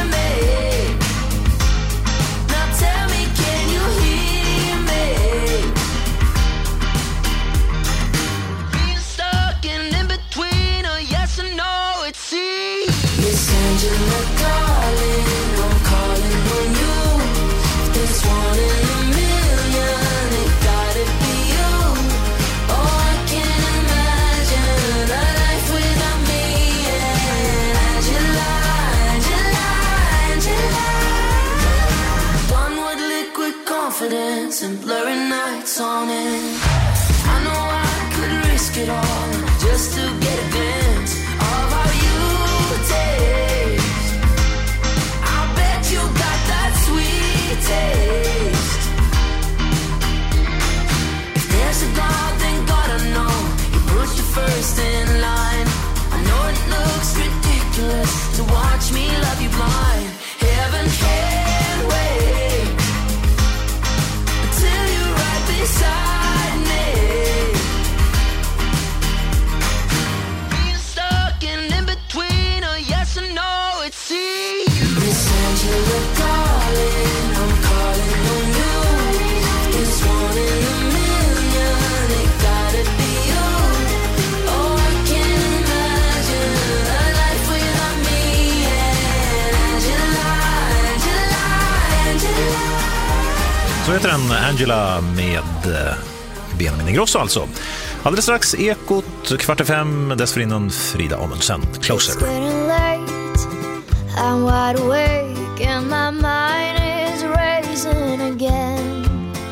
Så heter den, Angela med Benjamin Ingrosso alltså. Alldeles strax Ekot, 4:45, dessförinnan Frida Amundsen, Closer. It's getting late, I'm wide awake and my mind is racing again.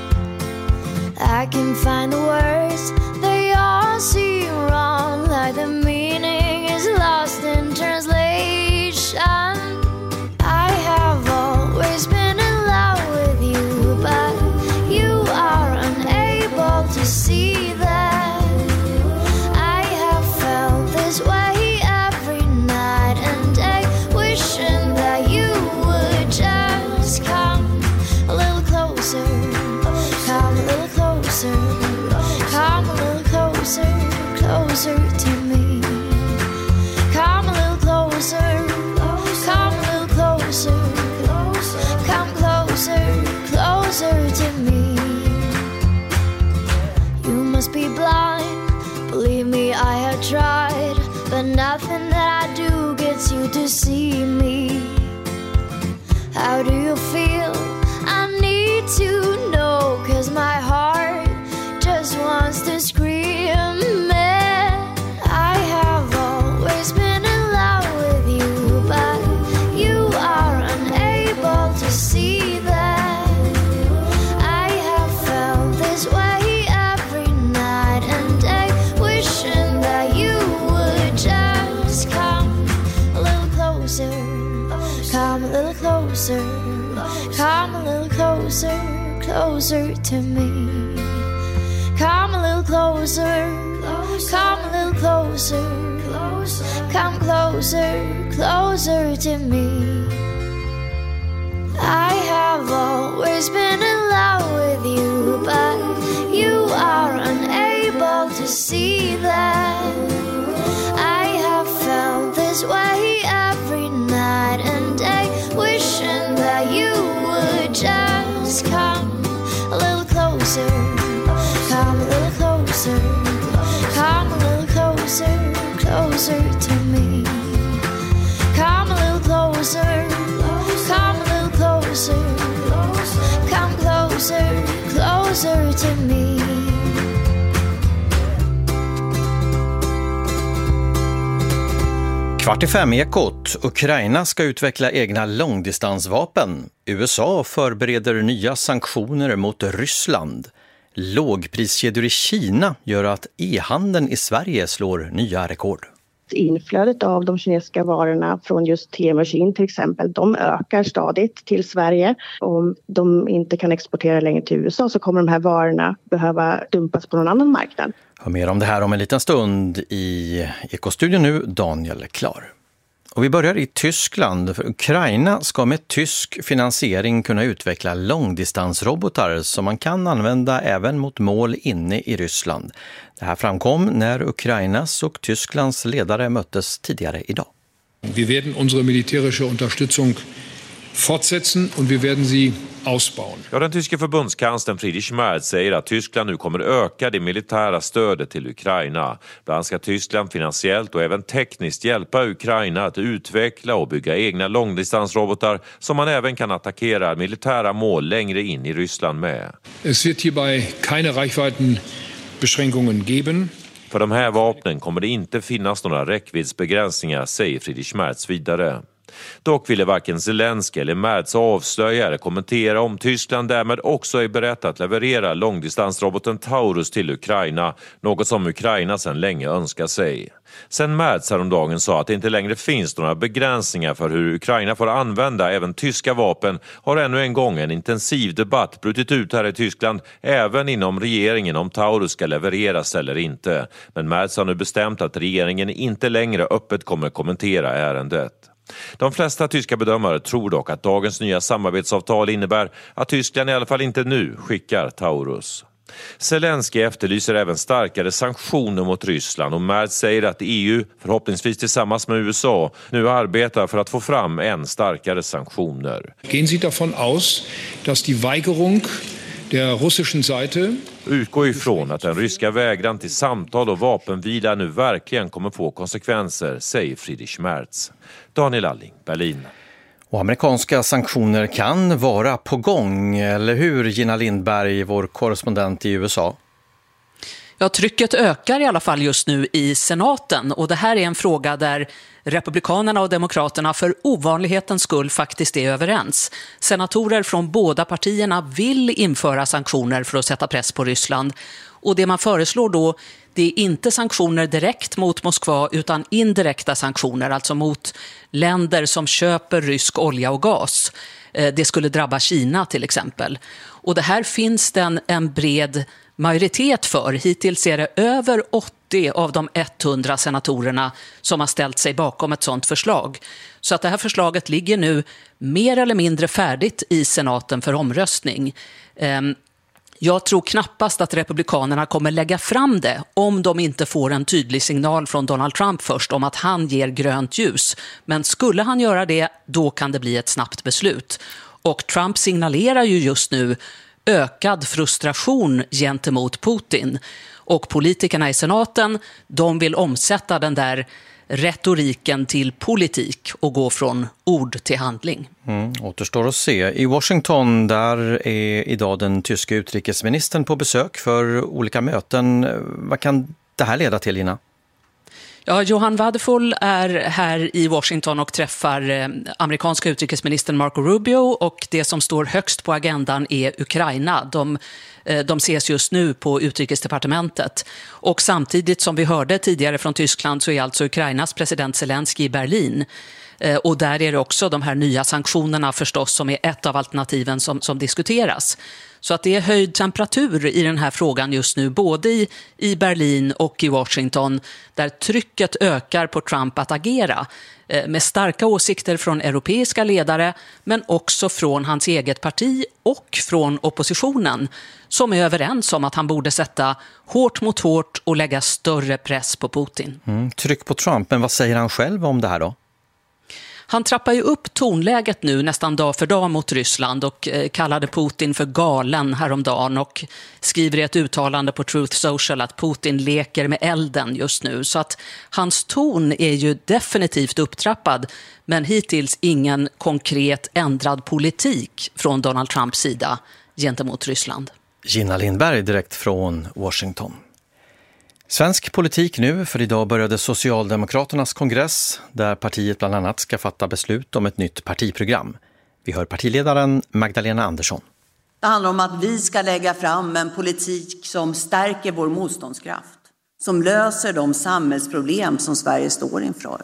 I can find the words, they all seem wrong, like the meaning is lost in translation. I have always been in love with you, but you are unable to see that. I have felt this way every night and day, wishing that you would just come a little closer, come a little closer, come a little closer, closer to me. Come a little closer, come a little closer, come closer, closer to me. You must be blind, believe me I have tried, but nothing that I do gets you to see me. How do you feel? I need to know, 'cause my heart just wants to scream it. I have always been in love with you, but you are unable to see that. I have felt this way every night and day, wishing that you would just come a little closer, come a little closer, come a little closer, closer to me. Come a little closer, come a little closer, come closer, closer to me. I have always been in love with you, but you are unable to see that. I have felt this way every night and day, wishing that you would just come a little closer, come a little closer, come a little closer, closer to me. Come a little closer, come a little closer, come closer, closer to me. Kvart i fem Ekot. Ukraina ska utveckla egna långdistansvapen. USA förbereder nya sanktioner mot Ryssland. Lågpriskedjor i Kina gör att e-handeln i Sverige slår nya rekord. Inflödet av de kinesiska varorna från just Temu och Shein till exempel, de ökar stadigt till Sverige. Om de inte kan exportera längre till USA så kommer de här varorna behöva dumpas på någon annan marknad. Hör mer om det här om en liten stund i Ekostudion nu, Daniel Klar. Och vi börjar i Tyskland, för Ukraina ska med tysk finansiering kunna utveckla långdistansrobotar som man kan använda även mot mål inne i Ryssland. Det här framkom när Ukrainas och Tysklands ledare möttes tidigare idag. Wir werden unsere militärische Unterstützung fortsetzen und wir werden sie ausbauen. Ja, den tyska förbundskanslern Friedrich Merz säger att Tyskland nu kommer öka det militära stödet till Ukraina. Bland annat ska Tyskland finansiellt och även tekniskt hjälpa Ukraina att utveckla och bygga egna långdistansrobotar som man även kan attackera militära mål längre in i Ryssland med. Es wird hierbei keine Reichweitenbeschränkungen geben. För de här vapnen kommer det inte finnas några räckviddsbegränsningar, säger Friedrich Merz vidare. Dock ville varken Zelensky eller Merz avslöja eller kommentera om Tyskland därmed också är berett att leverera långdistansroboten Taurus till Ukraina, något som Ukraina sedan länge önskar sig. Sen Merz häromdagen sa att det inte längre finns några begränsningar för hur Ukraina får använda även tyska vapen, har ännu en gång en intensiv debatt brutit ut här i Tyskland, även inom regeringen, om Taurus ska levereras eller inte. Men Merz har nu bestämt att regeringen inte längre öppet kommer kommentera ärendet. De flesta tyska bedömare tror dock att dagens nya samarbetsavtal innebär att Tyskland i alla fall inte nu skickar Taurus. Zelensky efterlyser även starkare sanktioner mot Ryssland och Merz säger att EU, förhoppningsvis tillsammans med USA, nu arbetar för att få fram än starkare sanktioner. Gehen Sie davon aus, dass die Weigerung der russischen Seite utgår ifrån att den ryska vägran till samtal och vapenvila nu verkligen kommer få konsekvenser, säger Friedrich Merz. Daniel Alling, Berlin. Och amerikanska sanktioner kan vara på gång, eller hur Gina Lindberg, vår korrespondent i USA? Ja, trycket ökar i alla fall just nu i senaten och det här är en fråga där Republikanerna och Demokraterna för ovanlighetens skull faktiskt är överens. Senatorer från båda partierna vill införa sanktioner för att sätta press på Ryssland och det man föreslår då, det är inte sanktioner direkt mot Moskva utan indirekta sanktioner, alltså mot länder som köper rysk olja och gas. Det skulle drabba Kina till exempel. Och det här finns det en bred majoritet för. Hittills är det över 80 av de 100 senatorerna som har ställt sig bakom ett sådant förslag. Så att det här förslaget ligger nu mer eller mindre färdigt i senaten för omröstning. Jag tror knappast att republikanerna kommer lägga fram det om de inte får en tydlig signal från Donald Trump först om att han ger grönt ljus. Men skulle han göra det, då kan det bli ett snabbt beslut. Och Trump signalerar ju just nu ökad frustration gentemot Putin. Och politikerna i senaten, de vill omsätta den där retoriken till politik och gå från ord till handling. Återstår att se. I Washington där är idag den tyska utrikesministern på besök för olika möten. Vad kan det här leda till, Lina? Ja, Johan Wadefull är här i Washington och träffar amerikanska utrikesministern Marco Rubio och det som står högst på agendan är Ukraina. De ses just nu på utrikesdepartementet och samtidigt som vi hörde tidigare från Tyskland så är alltså Ukrainas president Zelensky i Berlin. Och där är det också de här nya sanktionerna förstås som är ett av alternativen som diskuteras. Så att det är höjd temperatur i den här frågan just nu, både i Berlin och i Washington, där trycket ökar på Trump att agera med starka åsikter från europeiska ledare, men också från hans eget parti och från oppositionen, som är överens om att han borde sätta hårt mot hårt och lägga större press på Putin. Tryck på Trump, men vad säger han själv om det här då? Han trappar ju upp tonläget nu nästan dag för dag mot Ryssland och kallade Putin för galen häromdagen och skriver i ett uttalande på Truth Social att Putin leker med elden just nu. Så att hans ton är ju definitivt upptrappad, men hittills ingen konkret ändrad politik från Donald Trumps sida gentemot Ryssland. Gina Lindberg direkt från Washington. Svensk politik nu, för idag började Socialdemokraternas kongress där partiet bland annat ska fatta beslut om ett nytt partiprogram. Vi hör partiledaren Magdalena Andersson. Det handlar om att vi ska lägga fram en politik som stärker vår motståndskraft, som löser de samhällsproblem som Sverige står inför.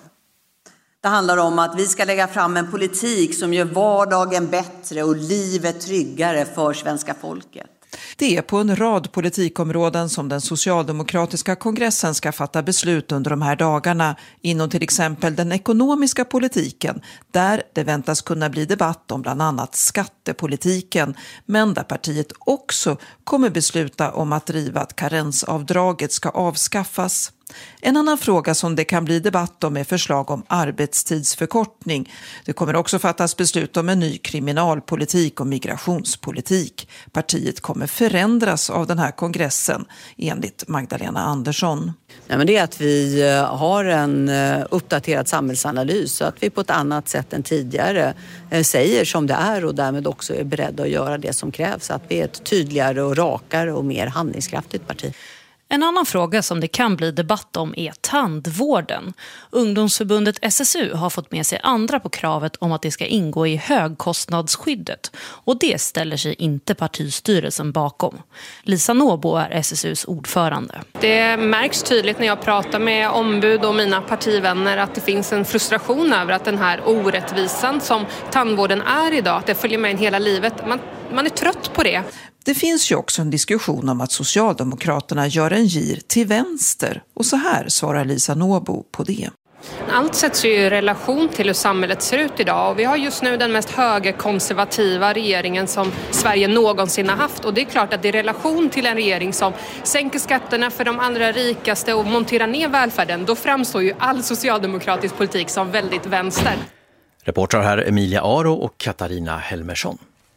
Det handlar om att vi ska lägga fram en politik som gör vardagen bättre och livet tryggare för svenska folket. Det är på en rad politikområden som den socialdemokratiska kongressen ska fatta beslut under de här dagarna inom till exempel den ekonomiska politiken, där det väntas kunna bli debatt om bland annat skattepolitiken, men där partiet också kommer besluta om att driva att karensavdraget ska avskaffas. En annan fråga som det kan bli debatt om är förslag om arbetstidsförkortning. Det kommer också fattas beslut om en ny kriminalpolitik och migrationspolitik. Partiet kommer förändras av den här kongressen, enligt Magdalena Andersson. Nej, men det är att vi har en uppdaterad samhällsanalys så att vi på ett annat sätt än tidigare säger som det är och därmed också är beredda att göra det som krävs. Att vi är ett tydligare och rakare och mer handlingskraftigt parti. En annan fråga som det kan bli debatt om är tandvården. Ungdomsförbundet SSU har fått med sig andra på kravet om att det ska ingå i högkostnadsskyddet. Och det ställer sig inte partistyrelsen bakom. Lisa Nåbo är SSUs ordförande. Det märks tydligt när jag pratar med ombud och mina partivänner att det finns en frustration över att den här orättvisan som tandvården är idag, att det följer med en hela livet. Man är trött på det. Det finns ju också en diskussion om att Socialdemokraterna gör en gir till vänster. Och så här svarar Lisa Nåbo på det. Allt sätts ju i relation till hur samhället ser ut idag och vi har just nu den mest högerkonservativa regeringen som Sverige någonsin har haft och det är klart att det är i relation till en regering som sänker skatterna för de allra rikaste och monterar ner välfärden, då framstår ju all socialdemokratisk politik som väldigt vänster. Reportrar här Emilia Aro och Katarina Helmersson.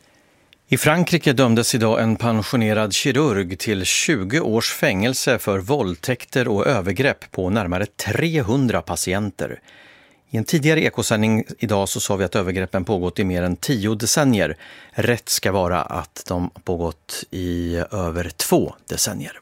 I Frankrike dömdes idag en pensionerad kirurg till 20 års fängelse för våldtäkter och övergrepp på närmare 300 patienter. I en tidigare ekosändning idag så sa vi att övergreppen pågått i mer än 10 decennier. Rätt ska vara att de pågått i över 2 decennier.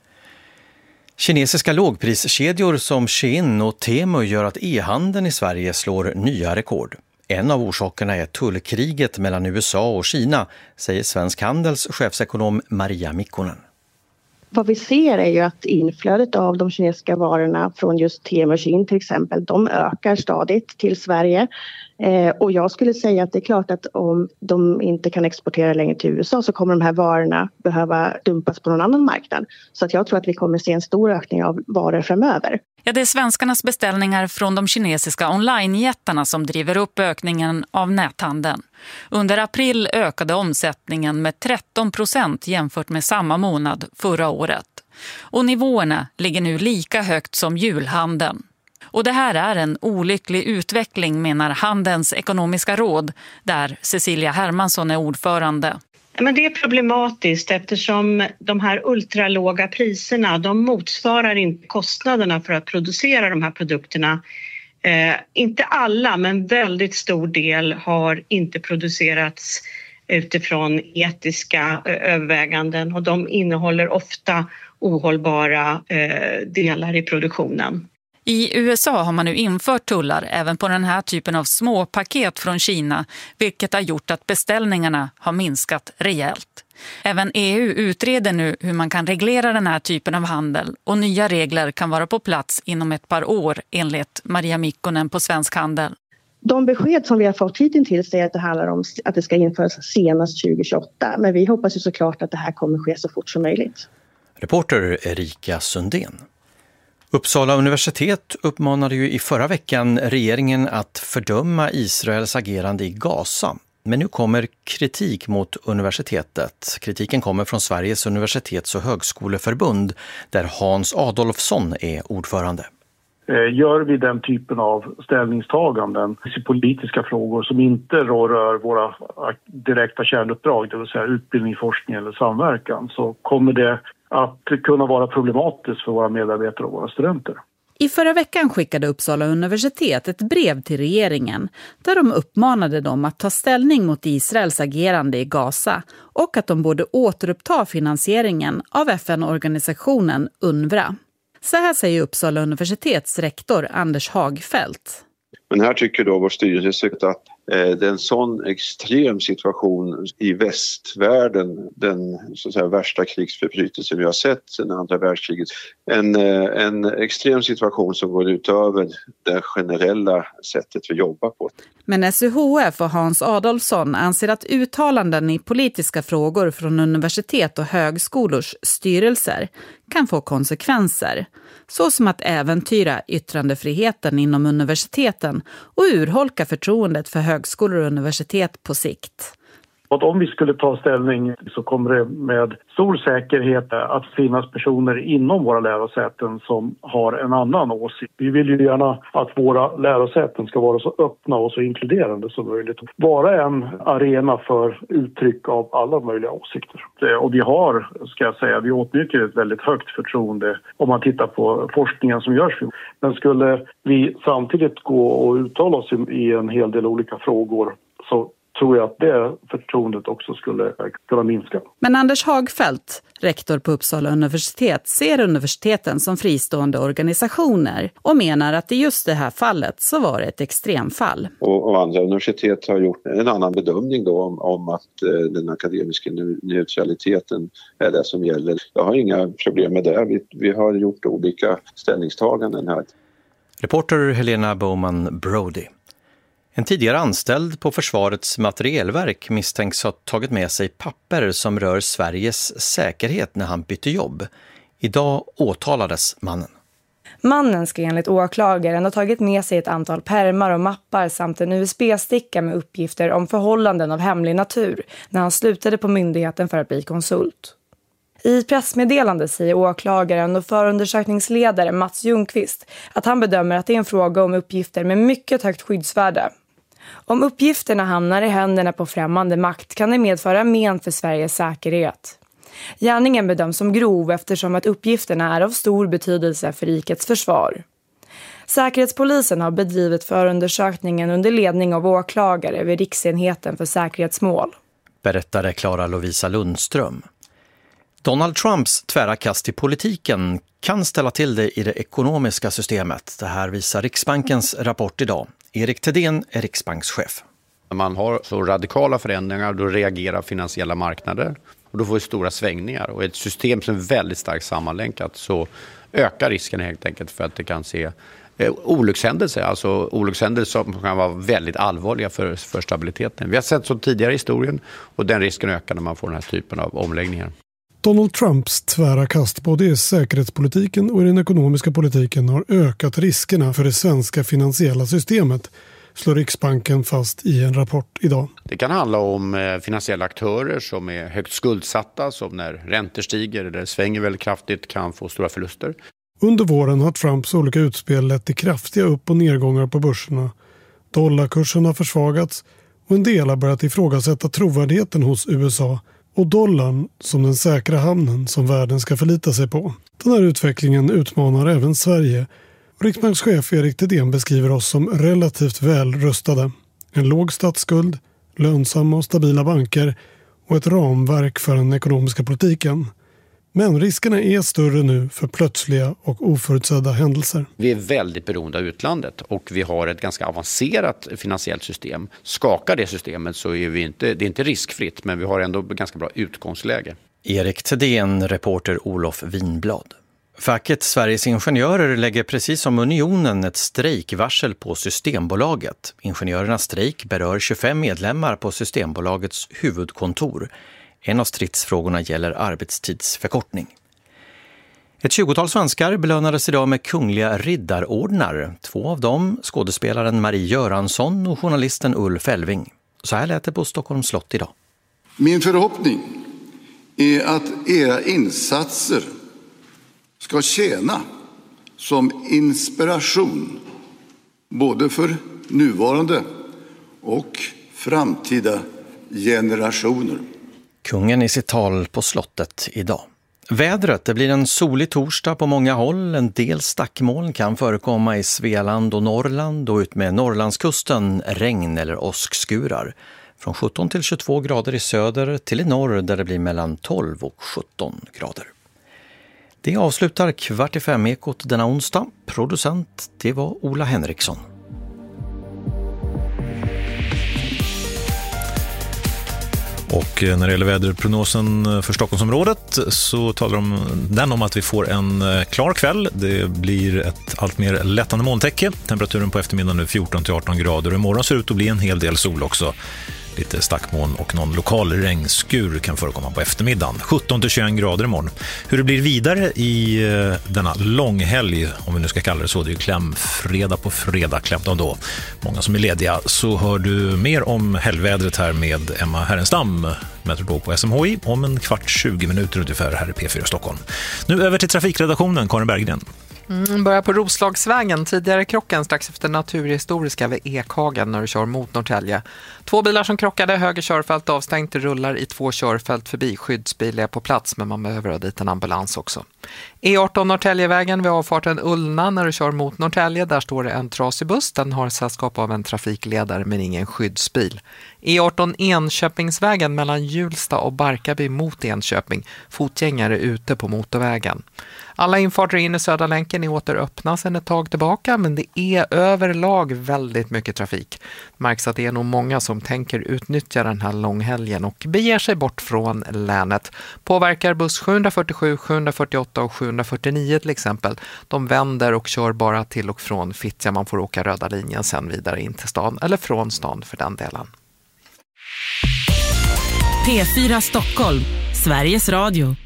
Kinesiska lågpriskedjor som Shein och Temu gör att e-handeln i Sverige slår nya rekord. En av orsakerna är tullkriget mellan USA och Kina, säger Svensk Handels chefsekonom Maria Mikkonen. Vad vi ser är ju att inflödet av de kinesiska varorna från just Temu och Shein till exempel, de ökar stadigt till Sverige. Och jag skulle säga att det är klart att om de inte kan exportera längre till USA så kommer de här varorna behöva dumpas på någon annan marknad. Så att jag tror att vi kommer se en stor ökning av varor framöver. Ja, det är svenskarnas beställningar från de kinesiska online-jättarna som driver upp ökningen av näthandeln. Under april ökade omsättningen med 13% jämfört med samma månad förra året. Och nivåerna ligger nu lika högt som julhandeln. Och det här är en olycklig utveckling, menar Handelns ekonomiska råd, där Cecilia Hermansson är ordförande. Men det är problematiskt eftersom de här ultralåga priserna, de motsvarar inte kostnaderna för att producera de här produkterna. Inte alla, men väldigt stor del har inte producerats utifrån etiska överväganden och de innehåller ofta ohållbara delar i produktionen. I USA har man nu infört tullar även på den här typen av små paket från Kina, vilket har gjort att beställningarna har minskat rejält. Även EU utreder nu hur man kan reglera den här typen av handel och nya regler kan vara på plats inom ett par år, enligt Maria Mikkonen på Svensk Handel. De besked som vi har fått hittills är att det handlar om att det ska införas senast 2028. Men vi hoppas ju såklart att det här kommer ske så fort som möjligt. Reporter Erika Sundén. Uppsala universitet uppmanade ju i förra veckan regeringen att fördöma Israels agerande i Gaza. Men nu kommer kritik mot universitetet. Kritiken kommer från Sveriges universitets- och högskoleförbund där Hans Adolfsson är ordförande. Gör vi den typen av ställningstaganden i politiska frågor som inte rör våra direkta kärnuppdrag, det vill säga utbildning, forskning eller samverkan, så kommer det att kunna vara problematiskt för våra medarbetare och våra studenter. I förra veckan skickade Uppsala universitet ett brev till regeringen där de uppmanade dem att ta ställning mot Israels agerande i Gaza och att de borde återuppta finansieringen av FN-organisationen UNRWA. Så här säger Uppsala universitets rektor Anders Hagfeldt. Men här tycker då vår styrelse att det är en sån extrem situation i västvärlden, den så att säga värsta krigsförbrytelsen vi har sett sedan andra världskriget. En extrem situation som går utöver det generella sättet vi jobbar på. Men SUHF och Hans Adolfsson anser att uttalanden i politiska frågor från universitet och högskolors styrelser kan få konsekvenser. Så som att äventyra yttrandefriheten inom universiteten och urholka förtroendet för högskolor och universitet på sikt. Om vi skulle ta ställning så kommer det med stor säkerhet att finnas personer inom våra lärosäten som har en annan åsikt. Vi vill ju gärna att våra lärosäten ska vara så öppna och så inkluderande som möjligt. Vara en arena för uttryck av alla möjliga åsikter. Och vi har, ska jag säga, vi åtnjuter ett väldigt högt förtroende om man tittar på forskningen som görs. Men skulle vi samtidigt gå och uttala oss i en hel del olika frågor så tror jag att det förtroendet också skulle kunna minska. Men Anders Hagfeldt, rektor på Uppsala universitet, ser universiteten som fristående organisationer och menar att i just det här fallet så var det ett extremfall. Och andra universitet har gjort en annan bedömning då om att den akademiska neutraliteten är det som gäller. Jag har inga problem med det. Vi har gjort olika ställningstaganden här. Reporter Helena Bowman Brody. En tidigare anställd på Försvarets materielverk misstänks ha tagit med sig papper som rör Sveriges säkerhet när han bytte jobb. Idag åtalades mannen. Mannen ska enligt åklagaren ha tagit med sig ett antal pärmar och mappar samt en USB-sticka med uppgifter om förhållanden av hemlig natur när han slutade på myndigheten för att bli konsult. I pressmeddelande säger åklagaren och förundersökningsledare Mats Ljungqvist att han bedömer att det är en fråga om uppgifter med mycket högt skyddsvärde. Om uppgifterna hamnar i händerna på främmande makt kan det medföra men för Sveriges säkerhet. Gärningen bedöms som grov eftersom att uppgifterna är av stor betydelse för rikets försvar. Säkerhetspolisen har bedrivit förundersökningen under ledning av åklagare vid Riksenheten för säkerhetsmål. Berättade Clara Lovisa Lundström. Donald Trumps tvära kast i politiken kan ställa till det i det ekonomiska systemet. Det här visar Riksbankens rapport idag. Erik Thedéen är riksbankschef. När man har så radikala förändringar, då reagerar finansiella marknader och då får vi stora svängningar. Och i ett system som är väldigt starkt sammanlänkat så ökar risken helt enkelt för att det kan se olyckshändelser. Alltså olyckshändelser som kan vara väldigt allvarliga för stabiliteten. Vi har sett så tidigare i historien och den risken ökar när man får den här typen av omläggningar. Donald Trumps tvära kast både i säkerhetspolitiken och i den ekonomiska politiken har ökat riskerna för det svenska finansiella systemet, slår Riksbanken fast i en rapport idag. Det kan handla om finansiella aktörer som är högt skuldsatta, som när räntor stiger eller svänger väldigt kraftigt kan få stora förluster. Under våren har Trumps olika utspel lett till kraftiga upp- och nedgångar på börserna. Dollarkursen har försvagats och en del har börjat ifrågasätta trovärdigheten hos USA och dollarn som den säkra hamnen som världen ska förlita sig på. Den här utvecklingen utmanar även Sverige. Riksbankschef Erik Thedéen beskriver oss som relativt väl rustade. En låg statsskuld, lönsamma och stabila banker och ett ramverk för den ekonomiska politiken. Men riskerna är större nu för plötsliga och oförutsedda händelser. Vi är väldigt beroende av utlandet och vi har ett ganska avancerat finansiellt system. Skakar det systemet så är det är inte riskfritt, men vi har ändå ett ganska bra utgångsläge. Erik Thedéen, reporter Olof Winblad. Facket Sveriges Ingenjörer lägger precis som Unionen ett strejkvarsel på Systembolaget. Ingenjörernas strejk berör 25 medlemmar på Systembolagets huvudkontor. En av stridsfrågorna gäller arbetstidsförkortning. Ett 20-tal svenskar belönades idag med kungliga riddarordnar. 2 av dem, skådespelaren Marie Göransson och journalisten Ulf Elving. Så här lät det på Stockholms slott idag. Min förhoppning är att era insatser ska tjäna som inspiration både för nuvarande och framtida generationer. Kungen i sitt tal på slottet idag. Vädret, det blir en solig torsdag på många håll. En del stackmoln kan förekomma i Svealand och Norrland och ut med Norrlandskusten regn eller åskskurar. Från 17 till 22 grader i söder till i norr där det blir mellan 12 och 17 grader. Det avslutar 4:45-ekot denna onsdag. Producent, det var Ola Henriksson. Och när det gäller väderprognosen för Stockholmsområdet så talar den om att vi får en klar kväll. Det blir ett allt mer lättande molntäcke. Temperaturen på eftermiddagen nu 14 till 18 grader. Imorgon ser ut att bli en hel del sol också. Lite stackmoln och någon lokal regnskur kan förekomma på eftermiddagen. 17 till 21 grader imorgon. Hur det blir vidare i denna långhelg, om vi nu ska kalla det så, det är ju klämfredag på fredag, klämt av då. Många som är lediga, så hör du mer om helgvädret här med Emma Herrenstam, meteorolog på SMHI, om en 20 minuter ungefär här i P4 Stockholm. Nu över till trafikredaktionen, Karin Berggren. Börjar på Roslagsvägen, tidigare krocken strax efter Naturhistoriska vid Ekhagen när du kör mot Norrtälje. 2 bilar som krockade, höger körfält avstängt, rullar i 2 körfält förbi. Skyddsbil är på plats men man behöver ha dit en ambulans också. E18 Norrtäljevägen vid avfarten Ullna när du kör mot Norrtälje, där står det en trasig buss. Den har sällskap av en trafikledare men ingen skyddsbil. E18 Enköpingsvägen mellan Hjulsta och Barkarby mot Enköping. Fotgängare ute på motorvägen. Alla infarter in i Södra länken är åter öppna sedan ett tag tillbaka, men det är överlag väldigt mycket trafik. Det märks att det är nog många som tänker utnyttja den här långhelgen och beger sig bort från länet. Påverkar buss 747, 748 och 749 till exempel. De vänder och kör bara till och från Fittja. Man får åka röda linjen sen vidare in till stan eller från stan för den delen. P4 Stockholm, Sveriges Radio.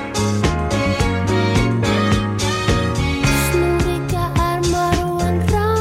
Snurriga armar och en ram.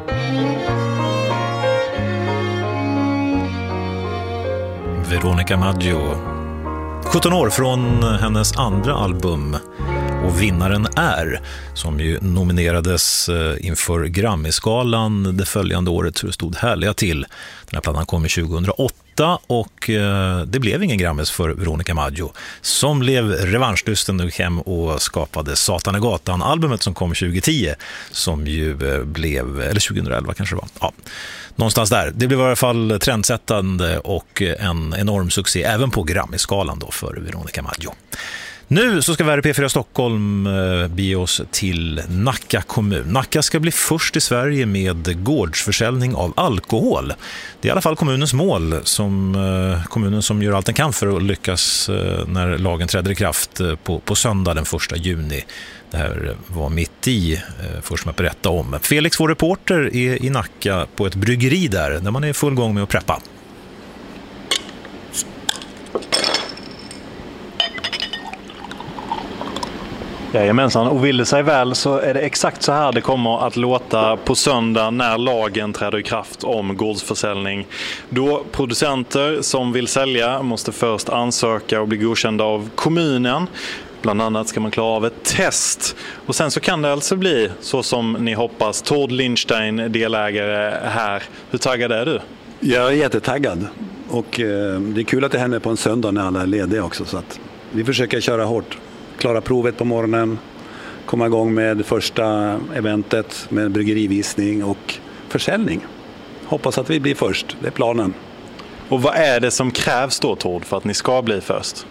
Veronica Maggio, 17 år från hennes andra album och vinnaren är, som ju nominerades inför Grammy-skalan det följande året, så det stod härliga till. Den här plattan kom i 2008 och det blev ingen Grammys för Veronica Maggio, som blev revanschlysten och hem och skapade Satan i gatan, albumet som kom 2010, som ju blev, eller 2011 kanske det var, ja, någonstans där. Det blev i alla fall trendsättande och en enorm succé även på Grammy-skalan då för Veronica Maggio. Nu så ska vi här i P4 Stockholm bege oss till Nacka kommun. Nacka ska bli först i Sverige med gårdsförsäljning av alkohol. Det är i alla fall kommunens mål, kommunen som gör allt den kan för att lyckas när lagen träder i kraft på söndag den 1 juni. Det här var mitt i, först att berätta om. Felix, vår reporter, är i Nacka på ett bryggeri där man är i full gång med att preppa. Jajamensan, och vill det sig väl så är det exakt så här det kommer att låta på söndag när lagen träder i kraft om gårdsförsäljning. Då producenter som vill sälja måste först ansöka och bli godkända av kommunen. Bland annat ska man klara av ett test. Och sen så kan det alltså bli så som ni hoppas. Tord Lindstein, delägare här. Hur taggad är du? Jag är jättetaggad. Och det är kul att det händer på en söndag när alla är lediga också. Så att vi försöker köra hårt. Klara provet på morgonen. Komma igång med första eventet med bryggerivisning och försäljning. Hoppas att vi blir först. Det är planen. Och vad är det som krävs då, Tord, för att ni ska bli först?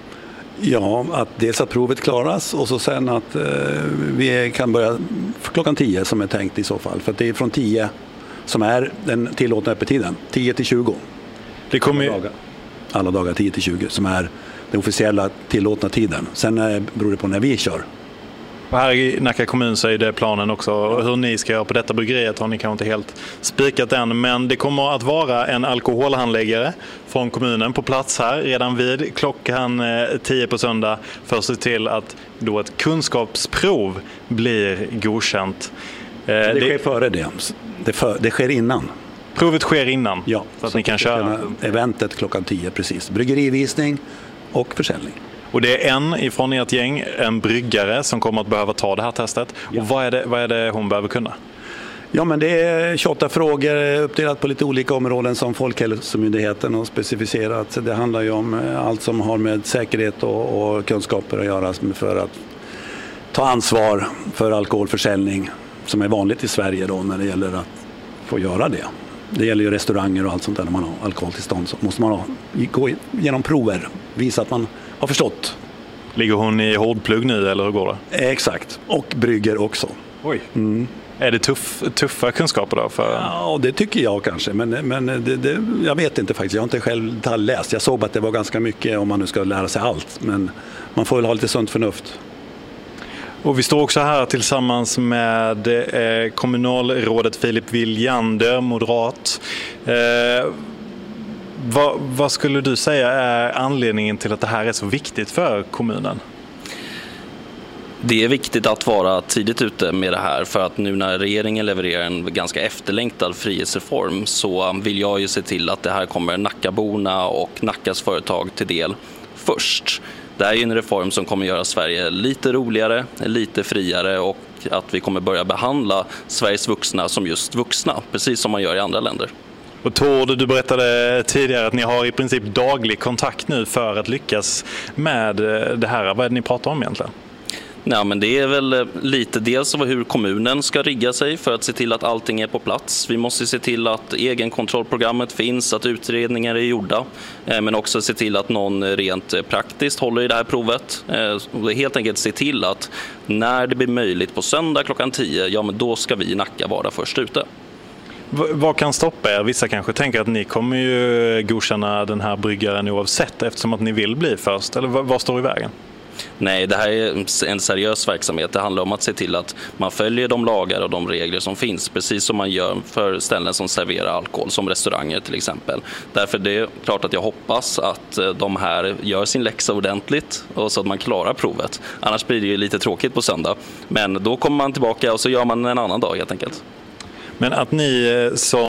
Ja, att dels att provet klaras och så sen att vi kan börja klockan 10 som är tänkt i så fall. För att det är från 10 som är den tillåtna öppettiden. 10 till 20. Det kommer alla dagar 10 till 20 som är den officiella tillåtna tiden. Sen beror det på när vi kör. Och här i Nacka kommun så är det planen också. Hur ni ska göra på detta bryggeriet har ni kanske inte helt spikat än. Men det kommer att vara en alkoholhandläggare från kommunen på plats här redan vid klockan 10 på söndag. För att se till att då ett kunskapsprov blir godkänt. Det sker före det. Det sker innan. Provet sker innan? Ja, så att ni kan köra. Eventet klockan 10, precis. Bryggerivisning och försäljning. Och det är en ifrån ert gäng, en bryggare som kommer att behöva ta det här testet. Ja. Och vad är det hon behöver kunna? Ja, men det är 28 frågor uppdelat på lite olika områden som Folkhälsomyndigheten har specificerat. Så det handlar ju om allt som har med säkerhet och kunskaper att göra för att ta ansvar för alkoholförsäljning som är vanligt i Sverige då när det gäller att få göra det. Det gäller ju restauranger och allt sånt där när man har alkoholtillstånd så måste man gå igenom prover, visa att man har förstått. Ligger hon i hårdplugg nu eller hur går det? Exakt, och brygger också. Oj. Mm. Är det tuffa kunskaper då? Ja, det tycker jag kanske, men jag vet inte faktiskt. Jag har inte själv läst. Jag såg att det var ganska mycket om man nu ska lära sig allt, men man får väl ha lite sunt förnuft. Och vi står också här tillsammans med kommunalrådet Filip Viljander, moderat. Vad skulle du säga är anledningen till att det här är så viktigt för kommunen? Det är viktigt att vara tidigt ute med det här för att nu när regeringen levererar en ganska efterlängtad frihetsreform så vill jag ju se till att det här kommer Nackaborna och Nackas företag till del först. Det här är en reform som kommer göra Sverige lite roligare, lite friare och att vi kommer börja behandla Sveriges vuxna som just vuxna, precis som man gör i andra länder. Och Tord, du berättade tidigare att ni har i princip daglig kontakt nu för att lyckas med det här. Vad är det ni pratar om egentligen? Ja, men det är väl lite dels hur kommunen ska rigga sig för att se till att allting är på plats. Vi måste se till att egenkontrollprogrammet finns, att utredningar är gjorda. Men också se till att någon rent praktiskt håller i det här provet. Och helt enkelt se till att när det blir möjligt på söndag klockan 10, ja men då ska vi i Nacka vara först ute. Vad kan stoppa er? Vissa kanske tänker att ni kommer ju godkänna den här bryggaren oavsett eftersom att ni vill bli först. Eller vad står i vägen? Nej, det här är en seriös verksamhet. Det handlar om att se till att man följer de lagar och de regler som finns. Precis som man gör för ställen som serverar alkohol, som restauranger till exempel. Därför det är klart att jag hoppas att de här gör sin läxa ordentligt och så att man klarar provet. Annars blir det ju lite tråkigt på söndag. Men då kommer man tillbaka och så gör man en annan dag helt enkelt. Men att ni som